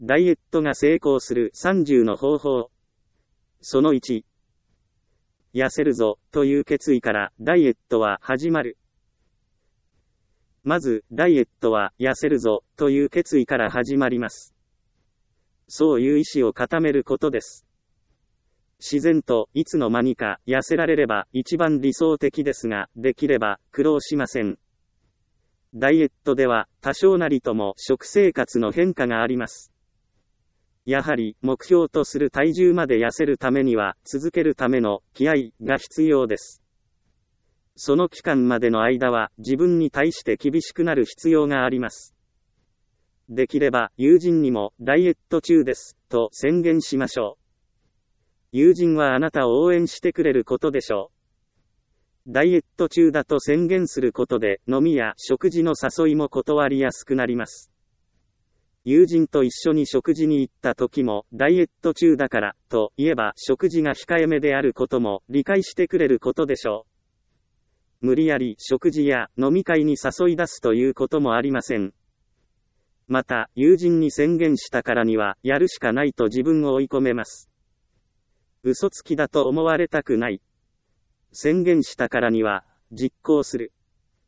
ダイエットが成功する30の方法。その1。痩せるぞという決意からダイエットは始まる。まず、ダイエットは痩せるぞという決意から始まります。そういう意志を固めることです。自然といつの間にか痩せられれば一番理想的ですが、できれば苦労しません。ダイエットでは多少なりとも食生活の変化があります。やはり目標とする体重まで痩せるためには続けるための気合が必要です。その期間までの間は自分に対して厳しくなる必要があります。できれば友人にもダイエット中ですと宣言しましょう。友人はあなたを応援してくれることでしょう。ダイエット中だと宣言することで飲みや食事の誘いも断りやすくなります。友人と一緒に食事に行った時もダイエット中だからと言えば食事が控えめであることも理解してくれることでしょう。無理やり食事や飲み会に誘い出すということもありません。また友人に宣言したからにはやるしかないと自分を追い込めます。嘘つきだと思われたくない。宣言したからには実行する。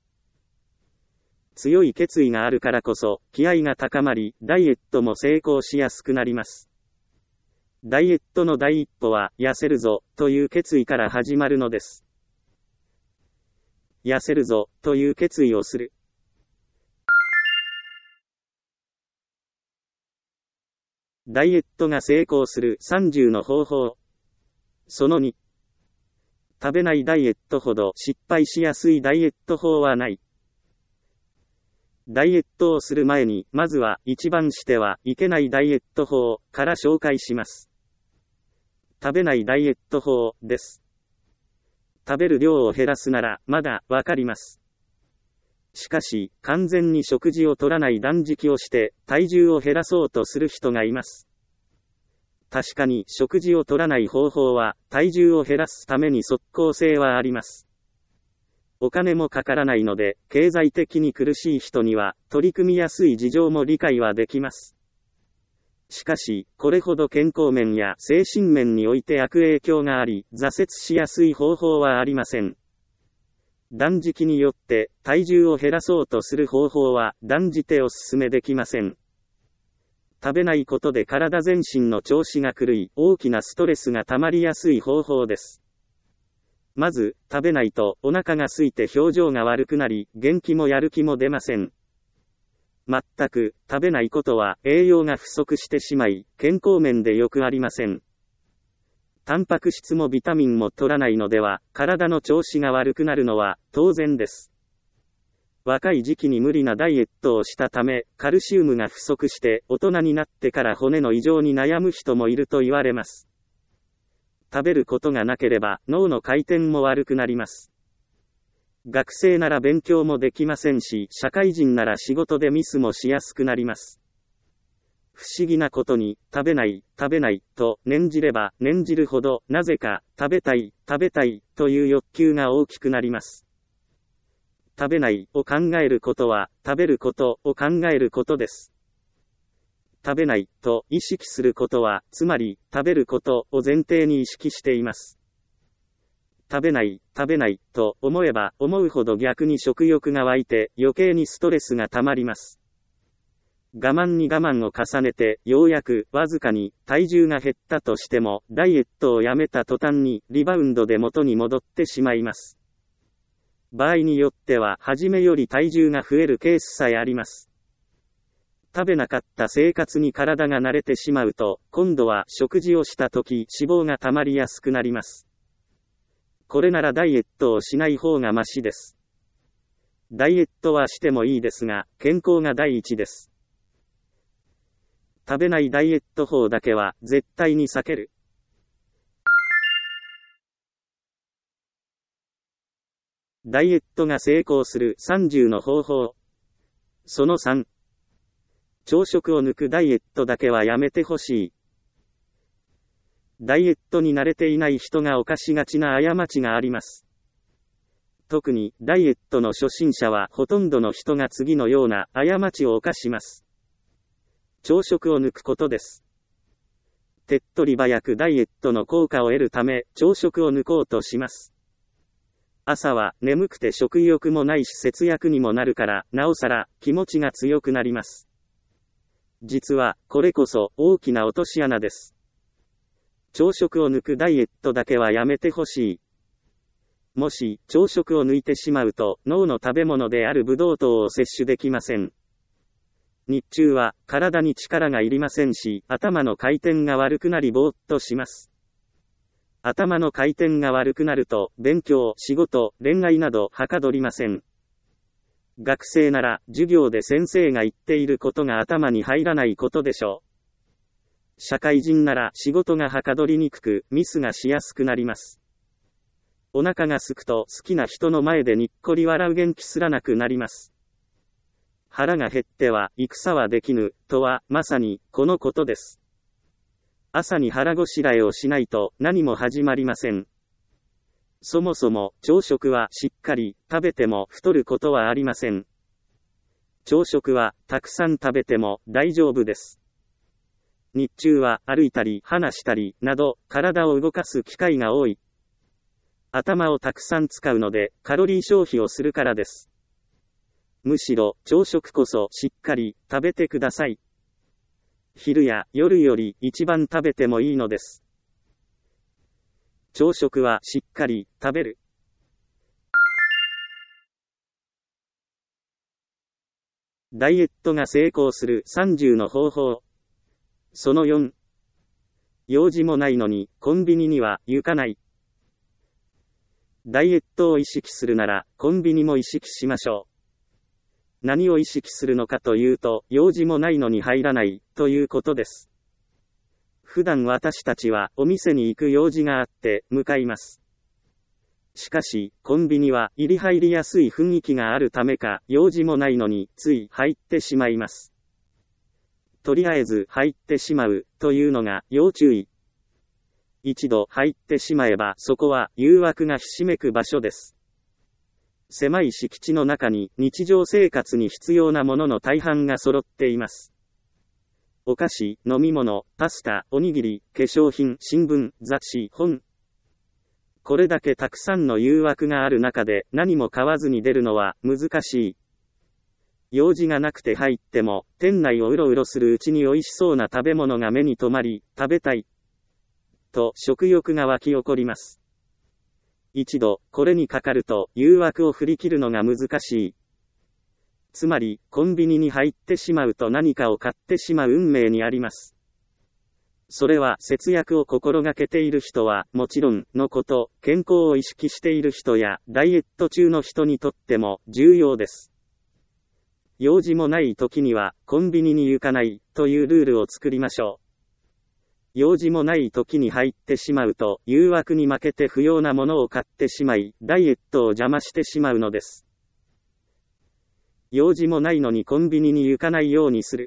強い決意があるからこそ気合が高まり、ダイエットも成功しやすくなります。ダイエットの第一歩は痩せるぞという決意から始まるのです。痩せるぞという決意をする。ダイエットが成功する30の方法。その2。食べないダイエットほど失敗しやすいダイエット法はない。ダイエットをする前に、まずは一番してはいけないダイエット法から紹介します。食べないダイエット法です。食べる量を減らすならまだわかります。しかし、完全に食事を取らない断食をして体重を減らそうとする人がいます。確かに食事を取らない方法は体重を減らすために即効性はあります。お金もかからないので、経済的に苦しい人には取り組みやすい事情も理解はできます。しかし、これほど健康面や精神面において悪影響があり、挫折しやすい方法はありません。断食によって体重を減らそうとする方法は断じてお勧めできません。食べないことで体全身の調子が狂い、大きなストレスが溜まりやすい方法です。まず、食べないとお腹が空いて表情が悪くなり、元気もやる気も出ません。全く、食べないことは栄養が不足してしまい、健康面でよくありません。タンパク質もビタミンも取らないのでは、体の調子が悪くなるのは当然です。若い時期に無理なダイエットをしたため、カルシウムが不足して大人になってから骨の異常に悩む人もいると言われます。食べることがなければ脳の回転も悪くなります。学生なら勉強もできませんし、社会人なら仕事でミスもしやすくなります。不思議なことに、食べないと念じれば念じるほど、なぜか食べたいという欲求が大きくなります。食べないを考えることは、食べることを考えることです。食べないと意識することは、つまり食べることを前提に意識しています。食べないと思えば思うほど逆に食欲が湧いて余計にストレスが溜まります。我慢に我慢を重ねてようやくわずかに体重が減ったとしてもダイエットをやめた途端にリバウンドで元に戻ってしまいます。場合によっては初めより体重が増えるケースさえあります。食べなかった生活に体が慣れてしまうと今度は食事をした時脂肪が溜まりやすくなります。これならダイエットをしない方がマシです。ダイエットはしてもいいですが健康が第一です。食べないダイエット法だけは絶対に避ける。ダイエットが成功する30の方法。その3。朝食を抜くダイエットだけはやめてほしい。ダイエットに慣れていない人が犯しがちな過ちがあります。特にダイエットの初心者はほとんどの人が次のような過ちを犯します。 朝食を抜くことです。手っ取り早くダイエットの効果を得るため、朝食を抜こうとします。朝は眠くて食欲もないし節約にもなるから、なおさら気持ちが強くなります。実は、これこそ大きな落とし穴です。朝食を抜くダイエットだけはやめてほしい。もし、朝食を抜いてしまうと、脳の食べ物であるブドウ糖を摂取できません。日中は、体に力がいりませんし、頭の回転が悪くなりぼーっとします。頭の回転が悪くなると、勉強、仕事、恋愛など、はかどりません。学生なら、授業で先生が言っていることが頭に入らないことでしょう。社会人なら、仕事がはかどりにくく、ミスがしやすくなります。お腹が空くと、好きな人の前でにっこり笑う元気すらなくなります。腹が減っては、戦はできぬ、とは、まさに、このことです。朝に腹ごしらえをしないと、何も始まりません。そもそも、朝食はしっかり食べても太ることはありません。朝食はたくさん食べても大丈夫です。日中は歩いたり話したりなど体を動かす機会が多い。頭をたくさん使うのでカロリー消費をするからです。むしろ朝食こそしっかり食べてください。昼や夜より一番食べてもいいのです。朝食はしっかり食べる。ダイエットが成功する30の方法。その4。用事もないのにコンビニには行かない。ダイエットを意識するならコンビニも意識しましょう。何を意識するのかというと、用事もないのに入らないということです。普段私たちはお店に行く用事があって向かいます。しかし、コンビニは入りやすい雰囲気があるためか、用事もないのについ入ってしまいます。とりあえず入ってしまうというのが要注意。一度入ってしまえばそこは誘惑がひしめく場所です。狭い敷地の中に日常生活に必要なものの大半が揃っています。お菓子、飲み物、パスタ、おにぎり、化粧品、新聞、雑誌、本。これだけたくさんの誘惑がある中で何も買わずに出るのは難しい。用事がなくて入っても、店内をうろうろするうちに美味しそうな食べ物が目に留まり、食べたい。と食欲が湧き起こります。一度、これにかかると誘惑を振り切るのが難しい。つまり、コンビニに入ってしまうと何かを買ってしまう運命にあります。それは節約を心がけている人はもちろんのこと、健康を意識している人やダイエット中の人にとっても重要です。用事もない時にはコンビニに行かないというルールを作りましょう。用事もない時に入ってしまうと誘惑に負けて不要なものを買ってしまい、ダイエットを邪魔してしまうのです。用事もないのにコンビニに行かないようにする。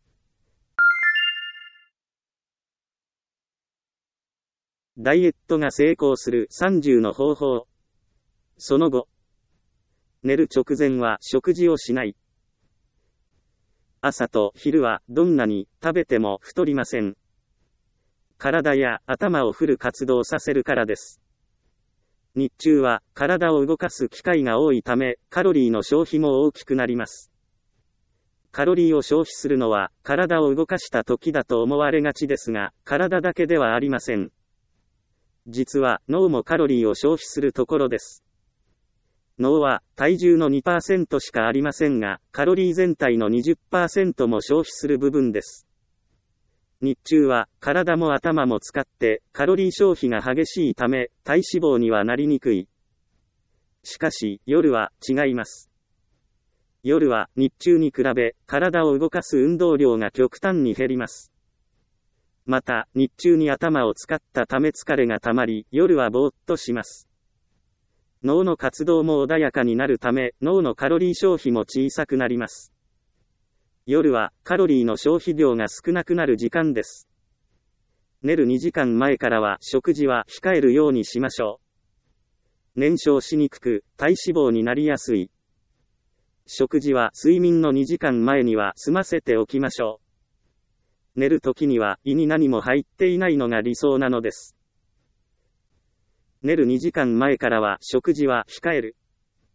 ダイエットが成功する30の方法。その後。寝る直前は食事をしない。朝と昼はどんなに食べても太りません。体や頭をフル活動させるからです。日中は体を動かす機会が多いため、カロリーの消費も大きくなります。カロリーを消費するのは体を動かした時だと思われがちですが、体だけではありません。実は脳もカロリーを消費するところです。脳は体重の 2% しかありませんが、カロリー全体の 20% も消費する部分です。日中は体も頭も使ってカロリー消費が激しいため体脂肪にはなりにくい。しかし夜は違います。夜は日中に比べ体を動かす運動量が極端に減ります。また日中に頭を使ったため疲れがたまり夜はぼーっとします。脳の活動も穏やかになるため脳のカロリー消費も小さくなります。夜はカロリーの消費量が少なくなる時間です。寝る2時間前からは食事は控えるようにしましょう。燃焼しにくく体脂肪になりやすい。食事は睡眠の2時間前には済ませておきましょう。 寝るときには胃に何も入っていないのが理想なのです。寝る2時間前からは食事は控える。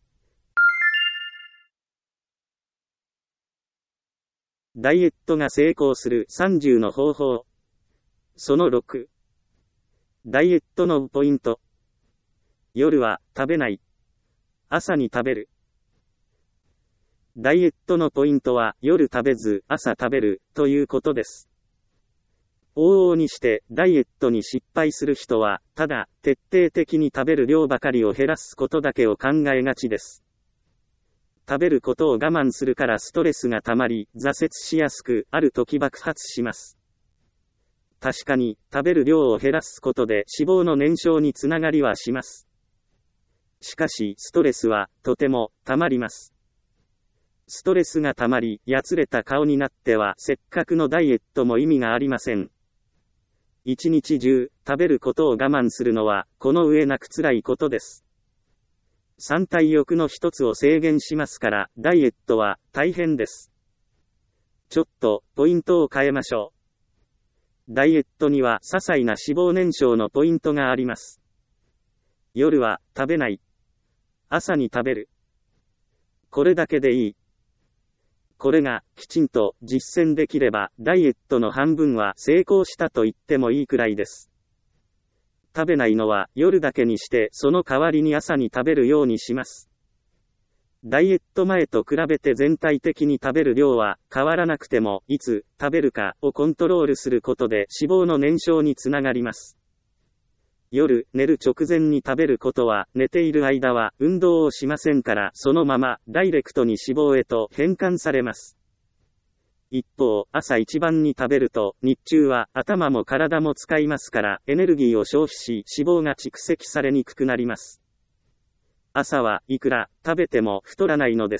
ダイエットが成功する30の方法。その6。ダイエットのポイント。夜は食べない。朝に食べる。ダイエットのポイントは夜食べず朝食べるということです。往々にしてダイエットに失敗する人は、ただ徹底的に食べる量ばかりを減らすことだけを考えがちです。食べることを我慢するからストレスがたまり、挫折しやすく、ある時爆発します。確かに、食べる量を減らすことで脂肪の燃焼につながりはします。しかし、ストレスは、とても、たまります。ストレスがたまり、やつれた顔になっては、せっかくのダイエットも意味がありません。一日中、食べることを我慢するのは、この上なく辛いことです。三大欲の一つを制限しますから、ダイエットは大変です。ちょっと、ポイントを変えましょう。ダイエットには、些細な脂肪燃焼のポイントがあります。夜は、食べない。朝に食べる。これだけでいい。これが、きちんと実践できれば、ダイエットの半分は成功したと言ってもいいくらいです。食べないのは夜だけにして、その代わりに朝に食べるようにします。ダイエット前と比べて全体的に食べる量は変わらなくても、いつ食べるかをコントロールすることで脂肪の燃焼につながります。夜、寝る直前に食べることは、寝ている間は運動をしませんから、そのままダイレクトに脂肪へと変換されます。一方、朝一番に食べると、日中は頭も体も使いますから、エネルギーを消費し、脂肪が蓄積されにくくなります。朝はいくら食べても太らないのです。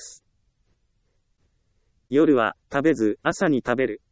夜は食べず、朝に食べる。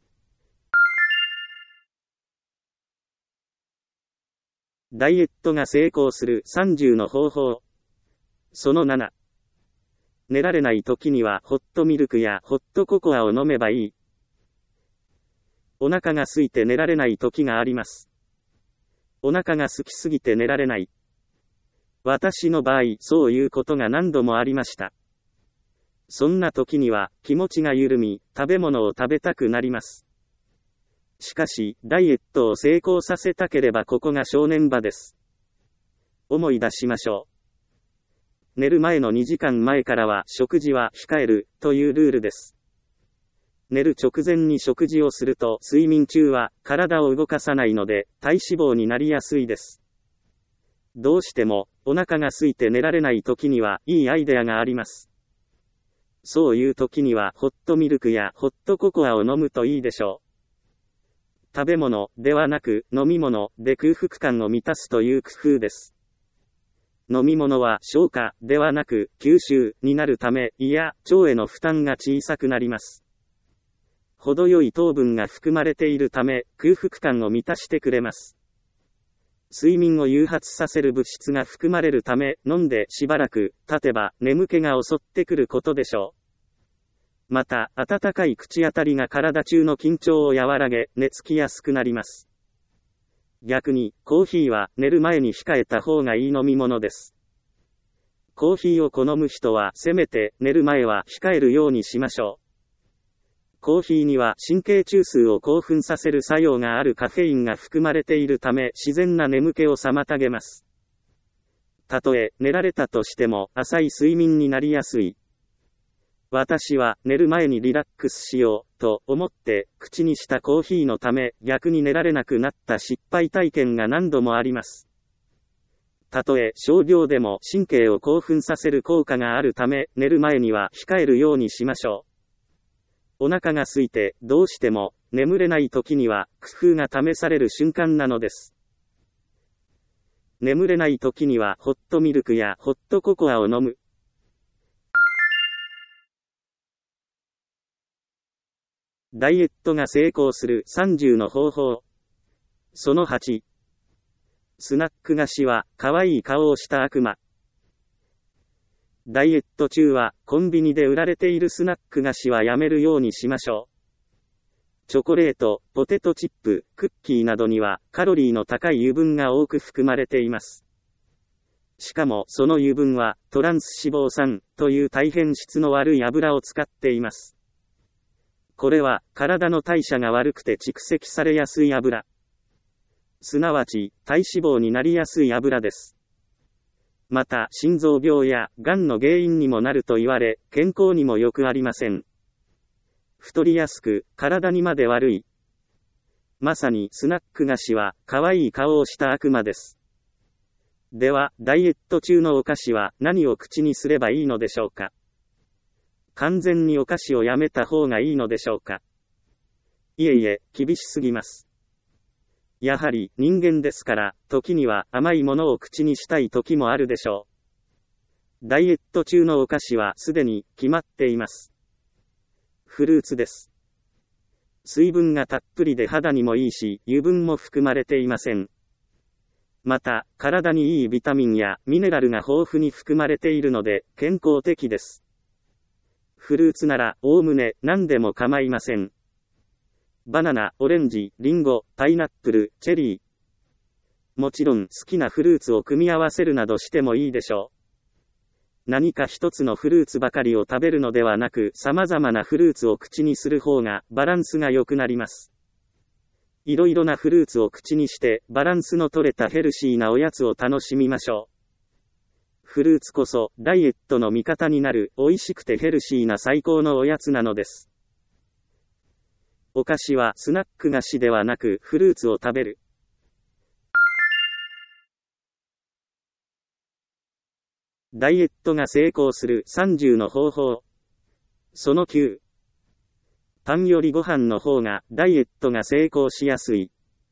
ダイエットが成功する30の方法。その7。寝られない時にはホットミルクやホットココアを飲めばいい。お腹が空いて寝られない時があります。お腹が空きすぎて寝られない。私の場合、そういうことが何度もありました。そんな時には気持ちが緩み、食べ物を食べたくなります。しかし、ダイエットを成功させたければここが正念場です。思い出しましょう。寝る前の2時間前からは食事は控えるというルールです。寝る直前に食事をすると睡眠中は体を動かさないので体脂肪になりやすいです。どうしてもお腹が空いて寝られない時にはいいアイデアがあります。そういう時にはホットミルクやホットココアを飲むといいでしょう。食べ物ではなく飲み物で空腹感を満たすという工夫です。飲み物は消化ではなく吸収になるため胃や腸への負担が小さくなります。程よい糖分が含まれているため空腹感を満たしてくれます。睡眠を誘発させる物質が含まれるため飲んでしばらく経てば眠気が襲ってくることでしょう。また温かい口当たりが体中の緊張を和らげ寝つきやすくなります。逆に、コーヒーは寝る前に控えた方がいい飲み物です。コーヒーを好む人はせめて寝る前は控えるようにしましょう。コーヒーには神経中枢を興奮させる作用があるカフェインが含まれているため自然な眠気を妨げます。たとえ寝られたとしても浅い睡眠になりやすい。私は寝る前にリラックスしようと思って口にしたコーヒーのため逆に寝られなくなった失敗体験が何度もあります。たとえ少量でも神経を興奮させる効果があるため寝る前には控えるようにしましょう。お腹が空いてどうしても眠れない時には工夫が試される瞬間なのです。眠れない時にはホットミルクやホットココアを飲む。ダイエットが成功する30の方法。その8。スナック菓子は可愛い顔をした悪魔。ダイエット中はコンビニで売られているスナック菓子はやめるようにしましょチョコレート、ポテトチップ、クッキーなどにはカロリーの高い油分が多く含まれています。しかもその油分はトランス脂肪酸という大変質の悪い油を使っています。これは体の代謝が悪くて蓄積されやすい油。すなわち体脂肪になりやすい油です。また心臓病やがんの原因にもなると言われ、健康にも良くありません。太りやすく、体にまで悪い。まさにスナック菓子は可愛い顔をした悪魔です。では、ダイエット中のお菓子は何を口にすればいいのでしょうか。完全にお菓子をやめた方がいいのでしょうか。いえいえ、厳しすぎます。やはり人間ですから、時には甘いものを口にしたい時もあるでしょう。ダイエット中のお菓子はすでに決まっています。フルーツです。水分がたっぷりで肌にもいいし、油分も含まれていません。また、体にいいビタミンやミネラルが豊富に含まれているので、健康的です。フルーツなら、おおむね何でも構いません。バナナ、オレンジ、リンゴ、パイナップル、チェリー。もちろん好きなフルーツを組み合わせるなどしてもいいでしょう。何か一つのフルーツばかりを食べるのではなく、様々なフルーツを口にする方がバランスが良くなります。いろいろなフルーツを口にしてバランスの取れたヘルシーなおやつを楽しみましょう。フルーツこそダイエットの味方になる美味しくてヘルシーな最高のおやつなのです。お菓子はスナック菓子ではなくフルーツを食べる。ダイエットが成功する30の方法。その9。パンよりご飯の方がダイエットが成功しやすい。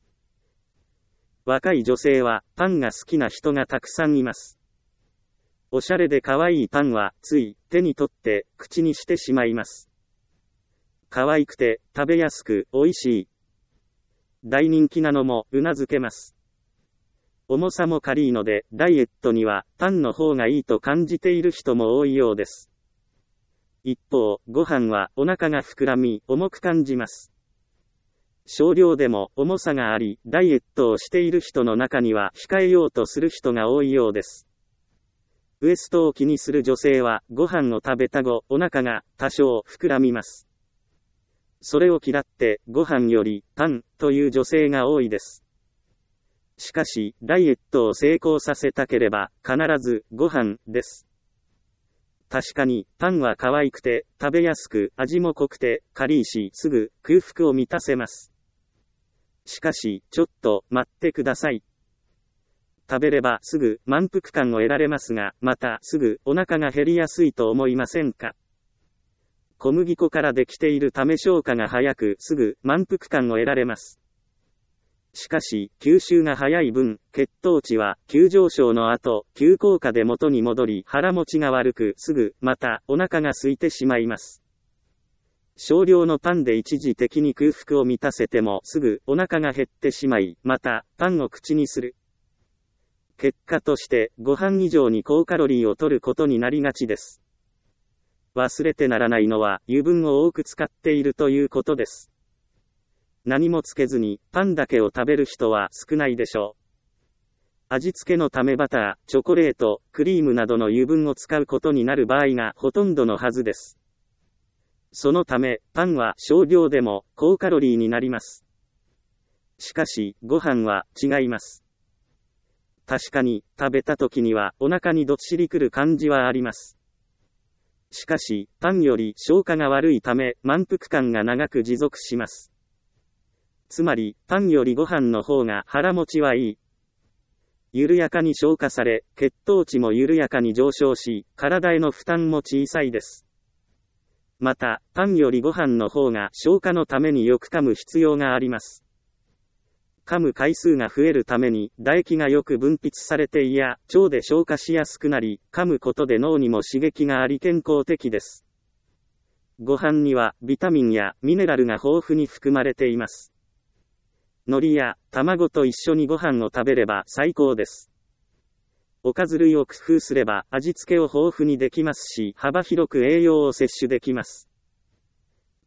若い女性はパンが好きな人がたくさんいます。おしゃれで可愛いパンはつい手に取って口にしてしまいます。可愛くて食べやすく美味しい。大人気なのもうなずけます。重さも軽いのでダイエットにはパンの方がいいと感じている人も多いようです。一方、ご飯はお腹が膨らみ重く感じます。少量でも重さがあり、ダイエットをしている人の中には控えようとする人が多いようです。ウエストを気にする女性はご飯を食べた後、お腹が多少膨らみます。それを嫌ってご飯よりパンという女性が多いです。しかし、ダイエットを成功させたければ、必ずご飯です。確かに、パンは可愛くて、食べやすく、味も濃くて、軽いし、すぐ空腹を満たせます。しかし、ちょっと待ってください。食べればすぐ満腹感を得られますが、またすぐお腹が減りやすいと思いませんか？小麦粉からできているため消化が早く、すぐ満腹感を得られます。しかし、吸収が早い分、血糖値は急上昇の後、急降下で元に戻り、腹持ちが悪く、すぐまたお腹が空いてしまいます。少量のパンで一時的に空腹を満たせても、すぐお腹が減ってしまい、またパンを口にする。結果として、ご飯以上に高カロリーを摂ることになりがちです。忘れてならないのは、油分を多く使っているということです。何もつけずにパンだけを食べる人は少ないでしょう。味付けのためバター、チョコレート、クリームなどの油分を使うことになる場合がほとんどのはずです。そのため、パンは少量でも高カロリーになります。しかし、ご飯は違います。確かに、食べた時にはお腹にどっしりくる感じはあります。しかし、パンより消化が悪いため、満腹感が長く持続します。つまり、パンよりご飯の方が腹持ちはいい。緩やかに消化され、血糖値も緩やかに上昇し、体への負担も小さいです。また、パンよりご飯の方が消化のためによく噛む必要があります。噛む回数が増えるために、唾液がよく分泌されて胃や腸で消化しやすくなり、噛むことで脳にも刺激があり健康的です。ご飯にはビタミンやミネラルが豊富に含まれています。海苔や卵と一緒にご飯を食べれば最高です。おかず類を工夫すれば味付けを豊富にできますし、幅広く栄養を摂取できます。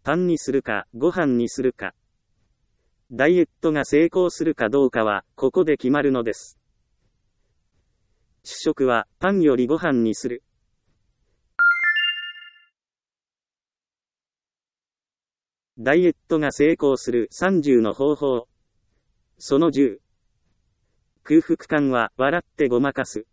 パンにするか、ご飯にするか。ダイエットが成功するかどうかは、ここで決まるのです。主食は、パンよりご飯にする。ダイエットが成功する30の方法。その10。空腹感は笑ってごまかす。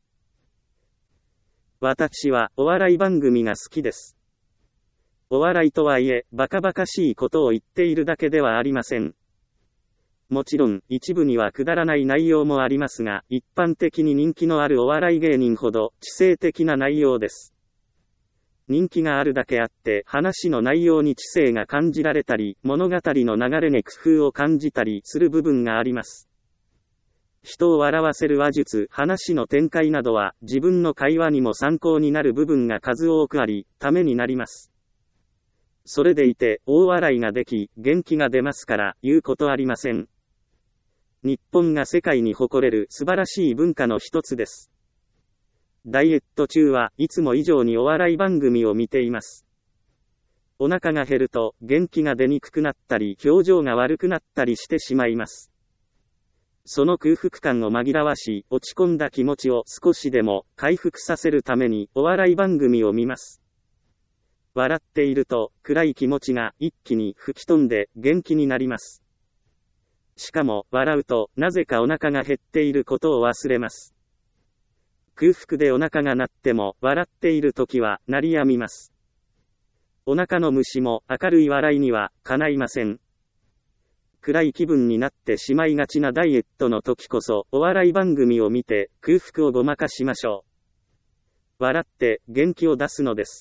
私はお笑い番組が好きです。お笑いとはいえ、バカバカしいことを言っているだけではありません。もちろん、一部にはくだらない内容もありますが、一般的に人気のあるお笑い芸人ほど、知性的な内容です。人気があるだけあって、話の内容に知性が感じられたり、物語の流れに工夫を感じたりする部分があります。人を笑わせる話術、話の展開などは、自分の会話にも参考になる部分が数多くあり、ためになります。それでいて、大笑いができ、元気が出ますから、言うことありません。日本が世界に誇れる素晴らしい文化の一つです。ダイエット中はいつも以上にお笑い番組を見ています。お腹が減ると元気が出にくくなったり表情が悪くなったりしてしまいます。その空腹感を紛らわし、落ち込んだ気持ちを少しでも回復させるためにお笑い番組を見ます。笑っていると暗い気持ちが一気に吹き飛んで元気になります。しかも、笑うと、なぜかお腹が減っていることを忘れます。空腹でお腹が鳴っても、笑っているときは、鳴りやみます。お腹の虫も、明るい笑いには、かないません。暗い気分になってしまいがちなダイエットの時こそ、お笑い番組を見て、空腹をごまかしましょう。笑って、元気を出すのです。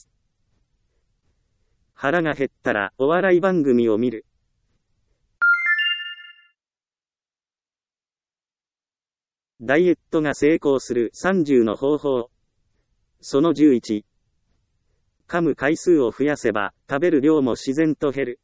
腹が減ったら、お笑い番組を見る。ダイエットが成功する30の方法。その11。噛む回数を増やせば、食べる量も自然と減る。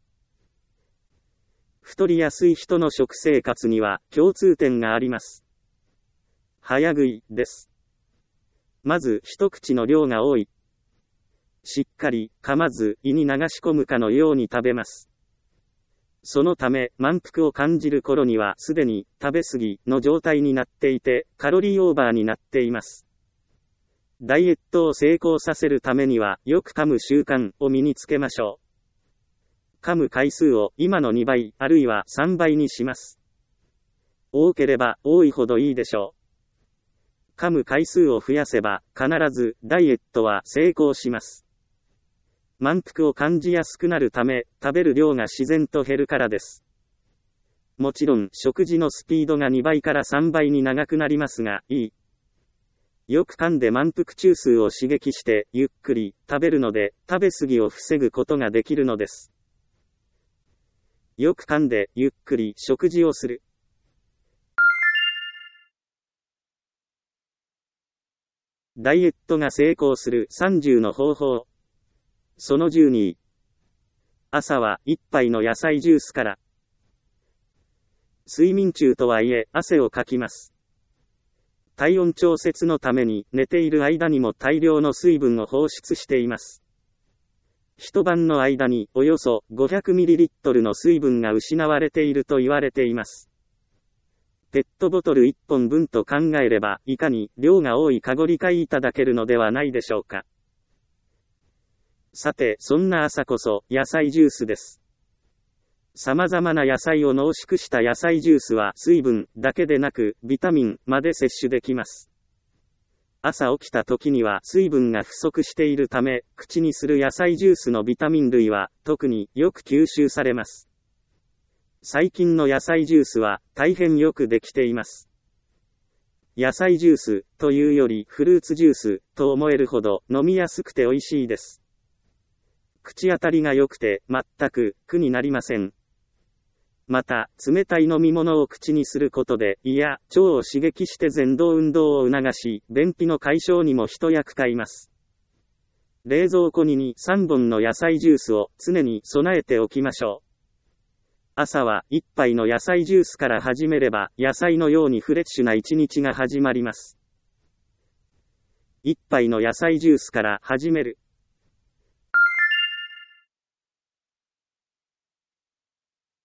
太りやすい人の食生活には共通点があります。早食いです。まず一口の量が多い。しっかり噛まず胃に流し込むかのように食べます。そのため、満腹を感じる頃にはすでに食べ過ぎの状態になっていて、カロリーオーバーになっています。ダイエットを成功させるためには、よく噛む習慣を身につけましょう。噛む回数を今の2倍、あるいは3倍にします。多ければ多いほどいいでしょう。噛む回数を増やせば、必ずダイエットは成功します。満腹を感じやすくなるため、食べる量が自然と減るからです。もちろん、食事のスピードが2倍から3倍に長くなりますが、よく噛んで満腹中枢を刺激して、ゆっくり食べるので、食べ過ぎを防ぐことができるのです。よく噛んで、ゆっくり食事をする。ダイエットが成功する30の方法。その12。朝は一杯の野菜ジュースから。睡眠中とはいえ、汗をかきます。体温調節のために寝ている間にも大量の水分を放出しています。一晩の間におよそ 500ml の水分が失われていると言われています。ペットボトル1本分と考えれば、いかに量が多いかご理解いただけるのではないでしょうか。さて、そんな朝こそ野菜ジュースです。様々な野菜を濃縮した野菜ジュースは水分だけでなくビタミンまで摂取できます。朝起きた時には水分が不足しているため、口にする野菜ジュースのビタミン類は特によく吸収されます。最近の野菜ジュースは大変よくできています。野菜ジュースというよりフルーツジュースと思えるほど飲みやすくて美味しいです。口当たりが良くて全く苦になりません。また、冷たい飲み物を口にすることで胃や腸を刺激して蠕動運動を促し、便秘の解消にも一役買います。冷蔵庫に2、3本の野菜ジュースを常に備えておきましょう。朝は一杯の野菜ジュースから始めれば、野菜のようにフレッシュな一日が始まります。一杯の野菜ジュースから始める。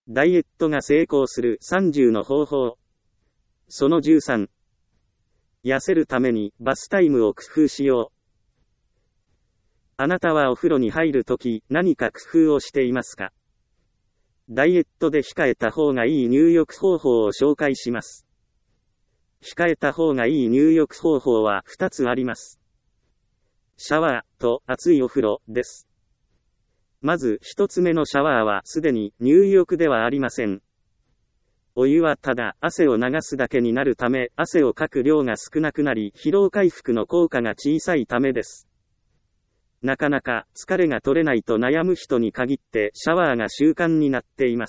ダイエットが成功する30の方法。その13。痩せるためにバスタイムを工夫しよう。あなたはお風呂に入るとき何か工夫をしていますか？ダイエットで控えた方がいい入浴方法を紹介します。控えた方がいい入浴方法は2つあります。シャワーと熱いお風呂です。まず1つ目のシャワーはすでに入浴ではありません。お湯はただ汗を流すだけになるため、汗をかく量が少なくなり、疲労回復の効果が小さいためです。なかなか疲れが取れないと悩む人に限ってシャワーが習慣になっています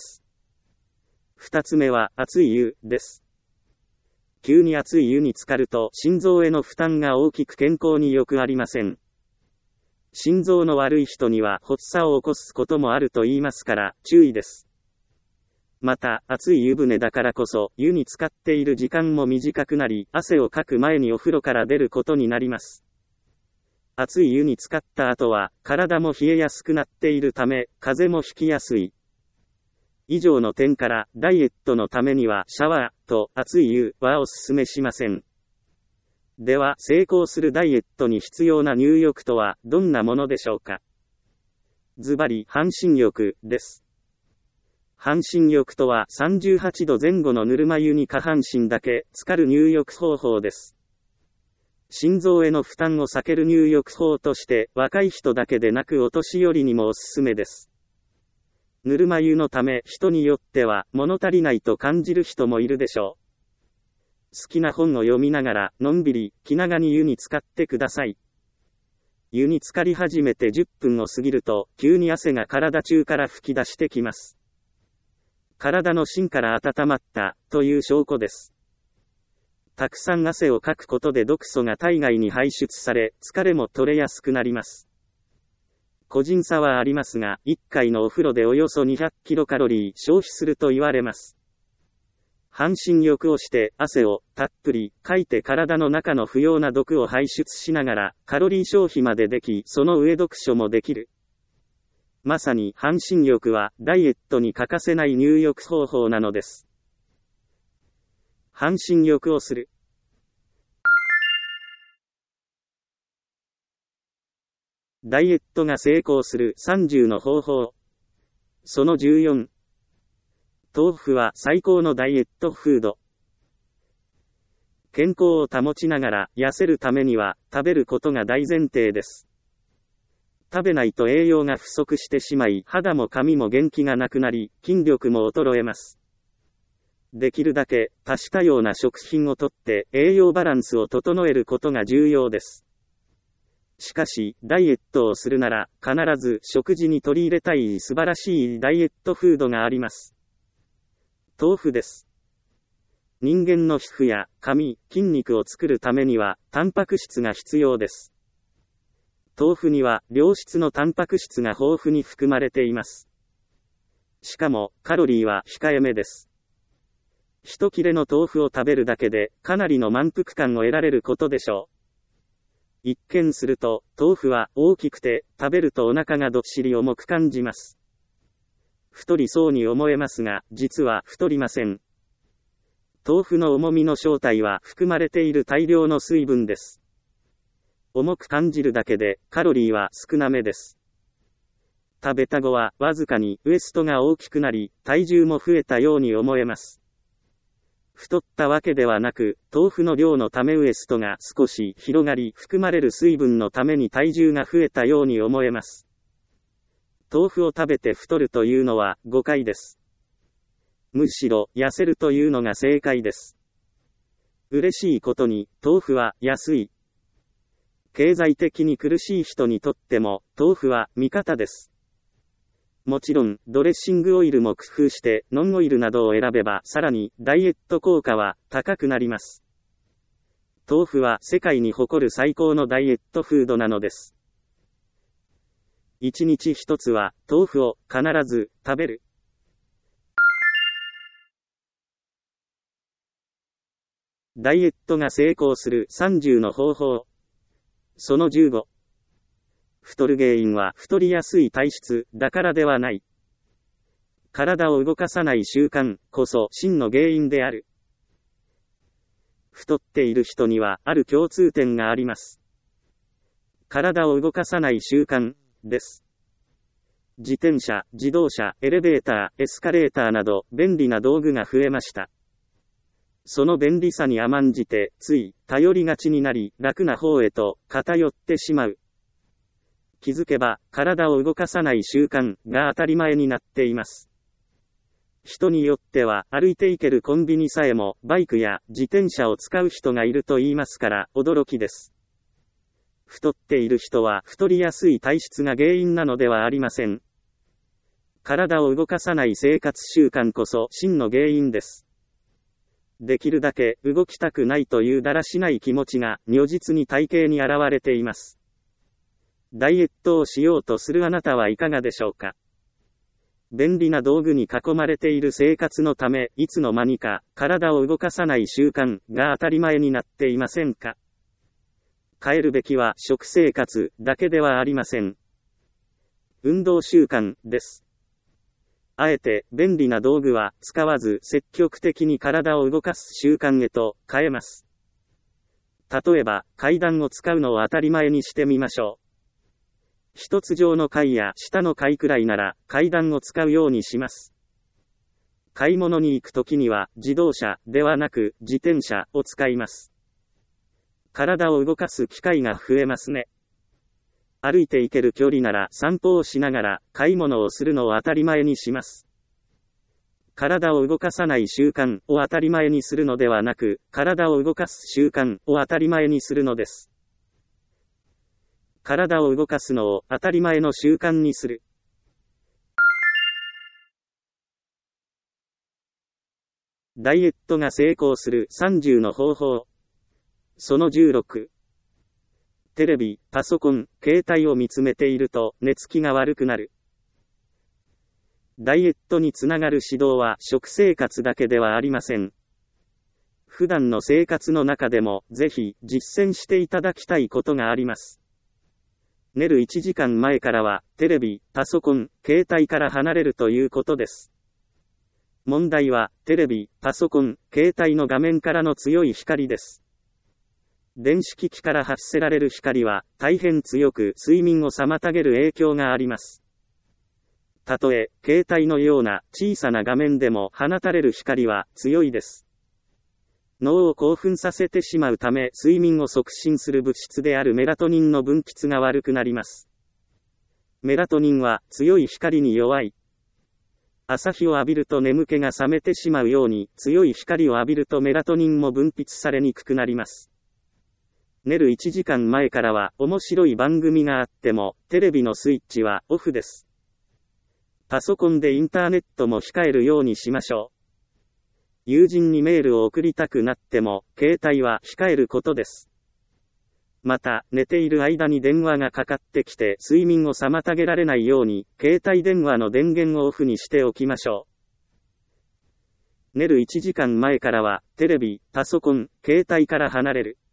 。2つ目は熱い湯です。急に熱い湯に浸かると心臓への負担が大きく健康に良くありません。心臓の悪い人には発作を起こすこともあると言いますから注意です。また、熱い湯船だからこそ湯に浸かっている時間も短くなり、汗をかく前にお風呂から出ることになります。熱い湯に浸かった後は体も冷えやすくなっているため、風邪もひきやすい。以上の点からダイエットのためにはシャワーと熱い湯はお勧めしません。では、成功するダイエットに必要な入浴とはどんなものでしょうか。ズバリ、半身浴です。半身浴とは38度前後のぬるま湯に下半身だけ浸かる入浴方法です。心臓への負担を避ける入浴法として、若い人だけでなくお年寄りにもおすすめです。ぬるま湯のため人によっては物足りないと感じる人もいるでしょう。好きな本を読みながら、のんびり、気長に湯に浸かってください。湯に浸かり始めて10分を過ぎると、急に汗が体中から吹き出してきます。体の芯から温まった、という証拠です。たくさん汗をかくことで毒素が体外に排出され、疲れも取れやすくなります。個人差はありますが、1回のお風呂でおよそ200キロカロリー消費すると言われます。半身浴をして汗をたっぷりかいて体の中の不要な毒を排出しながらカロリー消費まででき、その上読書もできる。まさに半身浴はダイエットに欠かせない入浴方法なのです。半身浴をする。ダイエットが成功する30の方法。その14。豆腐は最高のダイエットフード。健康を保ちながら痩せるためには食べることが大前提です。食べないと栄養が不足してしまい、肌も髪も元気がなくなり、筋力も衰えます。できるだけ多種多様な食品をとって栄養バランスを整えることが重要です。しかし、ダイエットをするなら必ず食事に取り入れたい素晴らしいダイエットフードがあります。豆腐です。人間の皮膚や髪、筋肉を作るためにはタンパク質が必要です。豆腐には良質のタンパク質が豊富に含まれています。しかもカロリーは控えめです。一切れの豆腐を食べるだけでかなりの満腹感を得られることでしょう。一見すると豆腐は大きくて食べるとお腹がどっしり重く感じます。太りそうに思えますが、実は太りません。豆腐の重みの正体は含まれている大量の水分です。重く感じるだけでカロリーは少なめです。食べた後はわずかにウエストが大きくなり、体重も増えたように思えます。太ったわけではなく、豆腐の量のためウエストが少し広がり、含まれる水分のために体重が増えたように思えます。豆腐を食べて太るというのは誤解です。むしろ痩せるというのが正解です。嬉しいことに豆腐は安い。経済的に苦しい人にとっても豆腐は味方です。もちろんドレッシングオイルも工夫してノンオイルなどを選べばさらにダイエット効果は高くなります。豆腐は世界に誇る最高のダイエットフードなのです。一日一つは豆腐を必ず食べる。ダイエットが成功する30の方法。その15。太る原因は太りやすい体質だからではない。 体を動かさない習慣こそ真の原因である。太っている人にはある共通点があります。体を動かさない習慣です。自転車、自動車、エレベーター、エスカレーターなど便利な道具が増えました。その便利さに甘んじて、つい頼りがちになり、楽な方へと偏ってしまう。気づけば、体を動かさない習慣が当たり前になっています。人によっては、歩いて行けるコンビニさえも、バイクや自転車を使う人がいると言いますから、驚きです。太っている人は、太りやすい体質が原因なのではありません。体を動かさない生活習慣こそ、真の原因です。できるだけ、動きたくないというだらしない気持ちが、如実に体型に現れています。ダイエットをしようとするあなたはいかがでしょうか。便利な道具に囲まれている生活のため、いつの間にか、体を動かさない習慣が当たり前になっていませんか。変えるべきは食生活だけではありません。運動習慣です。あえて便利な道具は使わず積極的に体を動かす習慣へと変えます。例えば階段を使うのを当たり前にしてみましょう。一つ上の階や下の階くらいなら階段を使うようにします。買い物に行くときには自動車ではなく自転車を使います。体を動かす機会が増えますね。歩いて行ける距離なら散歩をしながら買い物をするのを当たり前にします。体を動かさない習慣を当たり前にするのではなく、体を動かす習慣を当たり前にするのです。体を動かすのを当たり前の習慣にする。ダイエットが成功する30の方法。その16。テレビ、パソコン、携帯を見つめていると寝つきが悪くなる。ダイエットにつながる指導は食生活だけではありません。普段の生活の中でもぜひ実践していただきたいことがあります。寝る1時間前からはテレビ、パソコン、携帯から離れるということです。問題はテレビ、パソコン、携帯の画面からの強い光です。電子機器から発せられる光は大変強く睡眠を妨げる影響があります。たとえ携帯のような小さな画面でも放たれる光は強いです。脳を興奮させてしまうため睡眠を促進する物質であるメラトニンの分泌が悪くなります。メラトニンは強い光に弱い。朝日を浴びると眠気が覚めてしまうように強い光を浴びるとメラトニンも分泌されにくくなります。寝る1時間前からは面白い番組があってもテレビのスイッチはオフです。パソコンでインターネットも控えるようにしましょう。友人にメールを送りたくなっても携帯は控えることです。また寝ている間に電話がかかってきて睡眠を妨げられないように携帯電話の電源をオフにしておきましょう。寝る1時間前からはテレビ、パソコン、携帯から離れる。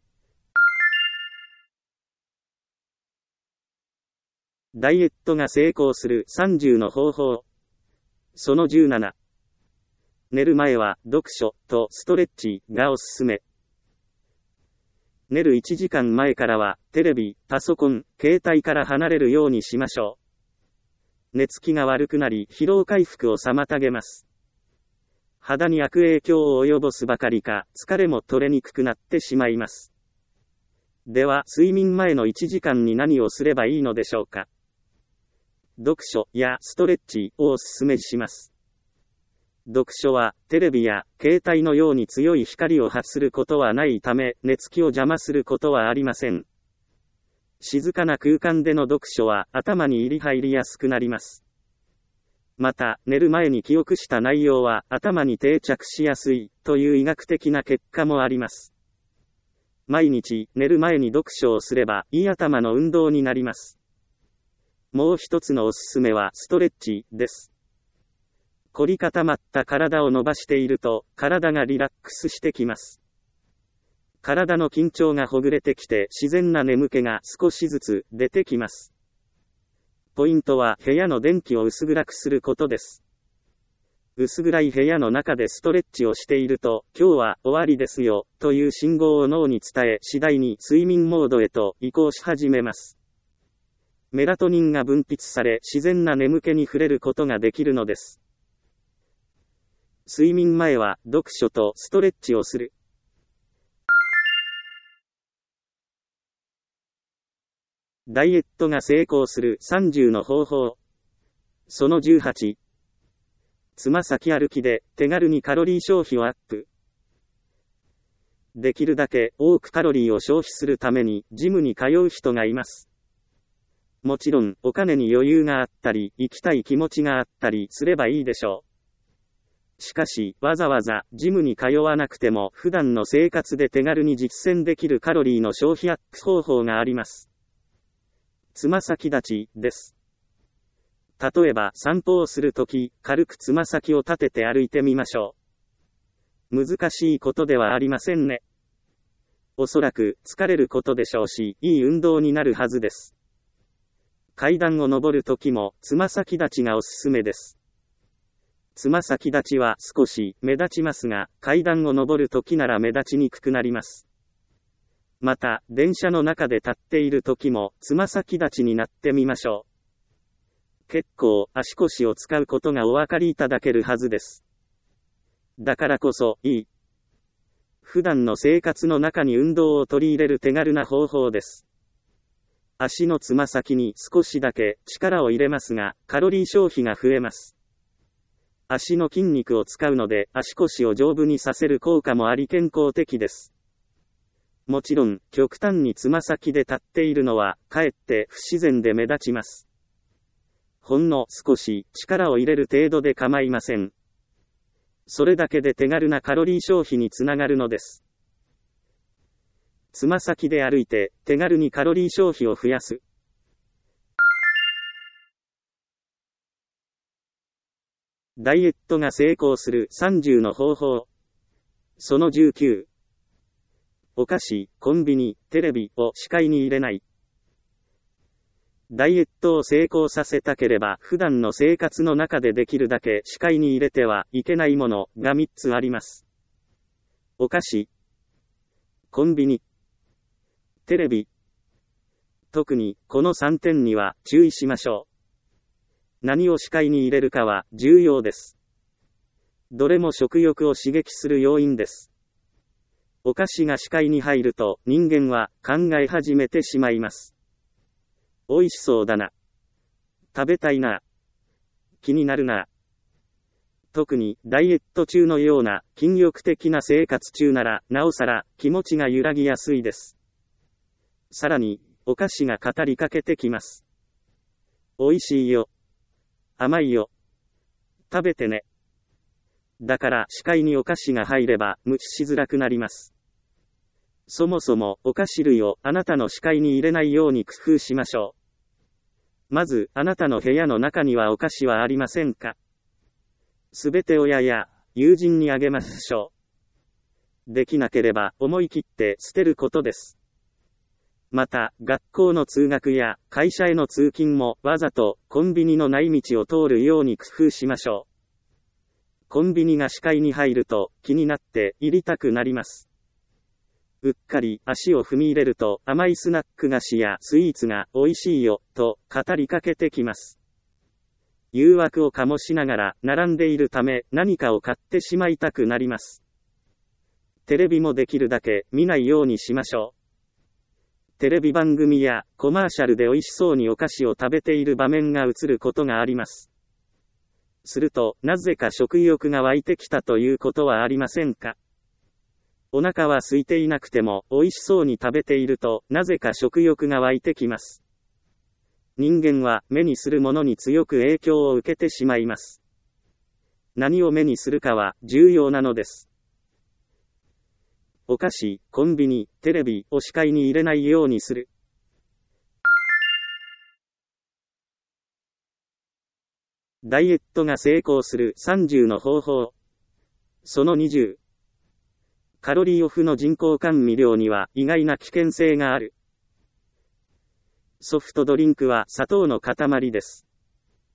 ダイエットが成功する30の方法。その17。寝る前は読書とストレッチがおすすめ。寝る1時間前からはテレビ、パソコン、携帯から離れるようにしましょう。寝つきが悪くなり疲労回復を妨げます。肌に悪影響を及ぼすばかりか疲れも取れにくくなってしまいます。では睡眠前の1時間に何をすればいいのでしょうか。読書やストレッチをおすすめします。読書はテレビや携帯のように強い光を発することはないため寝つきを邪魔することはありません。静かな空間での読書は頭に入りやすくなります。また寝る前に記憶した内容は頭に定着しやすいという医学的な結果もあります。毎日寝る前に読書をすればいい頭の運動になります。もう一つのおすすめはストレッチです。凝り固まった体を伸ばしていると体がリラックスしてきます。体の緊張がほぐれてきて自然な眠気が少しずつ出てきます。ポイントは部屋の電気を薄暗くすることです。 薄暗い部屋の中でストレッチをしていると、今日は終わりですよ、という信号を脳に伝え、次第に睡眠モードへと移行し始めます。メラトニンが分泌され、自然な眠気に触れることができるのです。睡眠前は、読書とストレッチをする。ダイエットが成功する30の方法。その18。つま先歩きで手軽にカロリー消費をアップ。できるだけ多くカロリーを消費するためにジムに通う人がいます。もちろんお金に余裕があったり行きたい気持ちがあったりすればいいでしょう。しかしわざわざジムに通わなくても普段の生活で手軽に実践できるカロリーの消費アップ方法があります。つま先立ちです。例えば散歩をするとき、軽くつま先を立てて歩いてみましょう。難しいことではありませんね。おそらく疲れることでしょうし、いい運動になるはずです。階段を登るときもつま先立ちがおすすめです。つま先立ちは少し目立ちますが、階段を登るときなら目立ちにくくなります。また、電車の中で立っているときもつま先立ちになってみましょう。結構足腰を使うことがお分かりいただけるはずです。だからこそいい。普段の生活の中に運動を取り入れる手軽な方法です。足のつま先に少しだけ力を入れますが、カロリー消費が増えます。足の筋肉を使うので足腰を丈夫にさせる効果もあり健康的です。もちろん、極端につま先で立っているのは、かえって不自然で目立ちます。ほんの少し力を入れる程度で構いません。それだけで手軽なカロリー消費につながるのです。つま先で歩いて手軽にカロリー消費を増やす。ダイエットが成功する30の方法。その19。お菓子、コンビニ、テレビを視界に入れない。ダイエットを成功させたければ普段の生活の中でできるだけ視界に入れてはいけないものが3つあります。お菓子、コンビニ、テレビ。特にこの3点には注意しましょう。何を視界に入れるかは重要です。どれも食欲を刺激する要因です。お菓子が視界に入ると人間は考え始めてしまいます。美味しそうだな。食べたいな。気になるな。特にダイエット中のような禁欲的な生活中ならなおさら気持ちが揺らぎやすいです。さらにお菓子が語りかけてきます。美味しいよ。甘いよ。食べてね。だから視界にお菓子が入れば無視しづらくなります。そもそもお菓子類をあなたの視界に入れないように工夫しましょう。まずあなたの部屋の中にはお菓子はありませんか？すべて親や友人にあげましょう。できなければ思い切って捨てることです。また学校の通学や会社への通勤もわざとコンビニのない道を通るように工夫しましょう。コンビニが視界に入ると気になって入りたくなります。うっかり足を踏み入れると甘いスナック菓子やスイーツが美味しいよと語りかけてきます。誘惑を醸しながら並んでいるため何かを買ってしまいたくなります。テレビもできるだけ見ないようにしましょう。テレビ番組やコマーシャルで美味しそうにお菓子を食べている場面が映ることがあります。するとなぜか食欲が湧いてきたということはありませんか？お腹は空いていなくても美味しそうに食べているとなぜか食欲が湧いてきます。人間は目にするものに強く影響を受けてしまいます。何を目にするかは重要なのです。お菓子、コンビニ、テレビを視界に入れないようにする。ダイエットが成功する30の方法。その20。カロリーオフの人工甘味料には意外な危険性がある。ソフトドリンクは砂糖の塊です。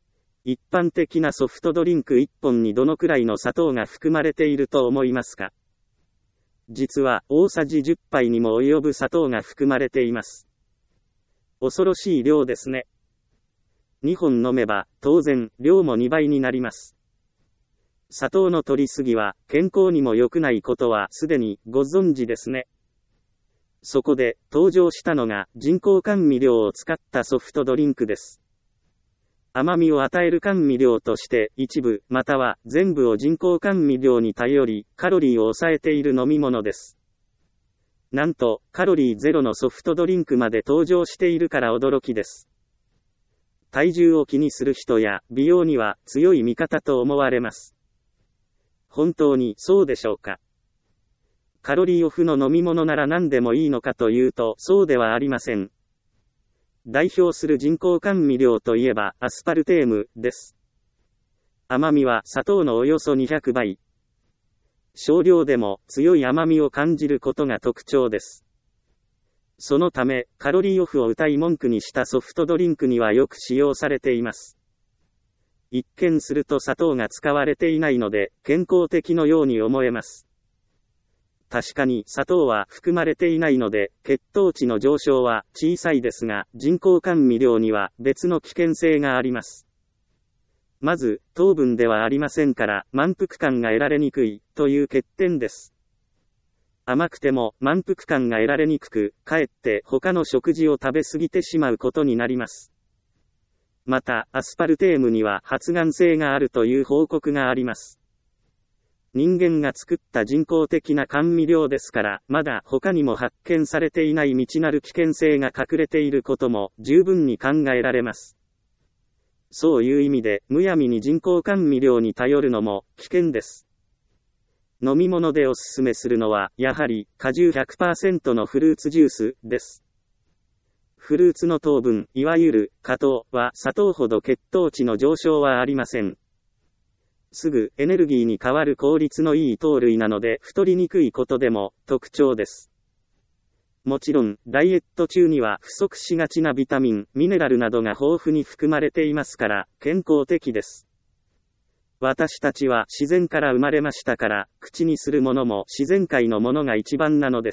一般的なソフトドリンク1本にどのくらいの砂糖が含まれていると思いますか？実は大さじ10杯にも及ぶ砂糖が含まれています。恐ろしい量ですね。2本飲めば当然量も2倍になります。砂糖の摂りすぎは健康にも良くないことはすでにご存知ですね。そこで登場したのが人工甘味料を使ったソフトドリンクです。甘みを与える甘味料として一部または全部を人工甘味料に頼りカロリーを抑えている飲み物です。なんとカロリーゼロのソフトドリンクまで登場しているから驚きです。体重を気にする人や美容には強い味方と思われます。本当にそうでしょうか？カロリーオフの飲み物なら何でもいいのかというとそうではありません。代表する人工甘味料といえばアスパルテームです。甘みは砂糖のおよそ200倍。少量でも強い甘みを感じることが特徴です。そのため、カロリーオフを謳い文句にしたソフトドリンクにはよく使用されています。一見すると砂糖が使われていないので、健康的のように思えます。確かに砂糖は含まれていないので、血糖値の上昇は小さいですが、人工甘味料には別の危険性があります。まず、糖分ではありませんから、満腹感が得られにくい、という欠点です。甘くても満腹感が得られにくく、かえって他の食事を食べ過ぎてしまうことになります。また、アスパルテームには発がん性があるという報告があります。人間が作った人工的な甘味料ですから、まだ他にも発見されていない未知なる危険性が隠れていることも十分に考えられます。そういう意味で、むやみに人工甘味料に頼るのも危険です。飲み物でおすすめするのは、やはり果汁 100% のフルーツジュースです。フルーツの糖分、いわゆる果糖は砂糖ほど血糖値の上昇はありません。すぐエネルギーに変わる効率のいい糖類なので太りにくいことでも特徴です。もちろん、ダイエット中には不足しがちなビタミン、ミネラルなどが豊富に含まれていますから健康的です。私たちは自然から生まれましたから、口にするものも自然界のものが一番なのです。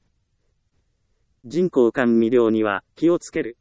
人工甘味料には気をつける。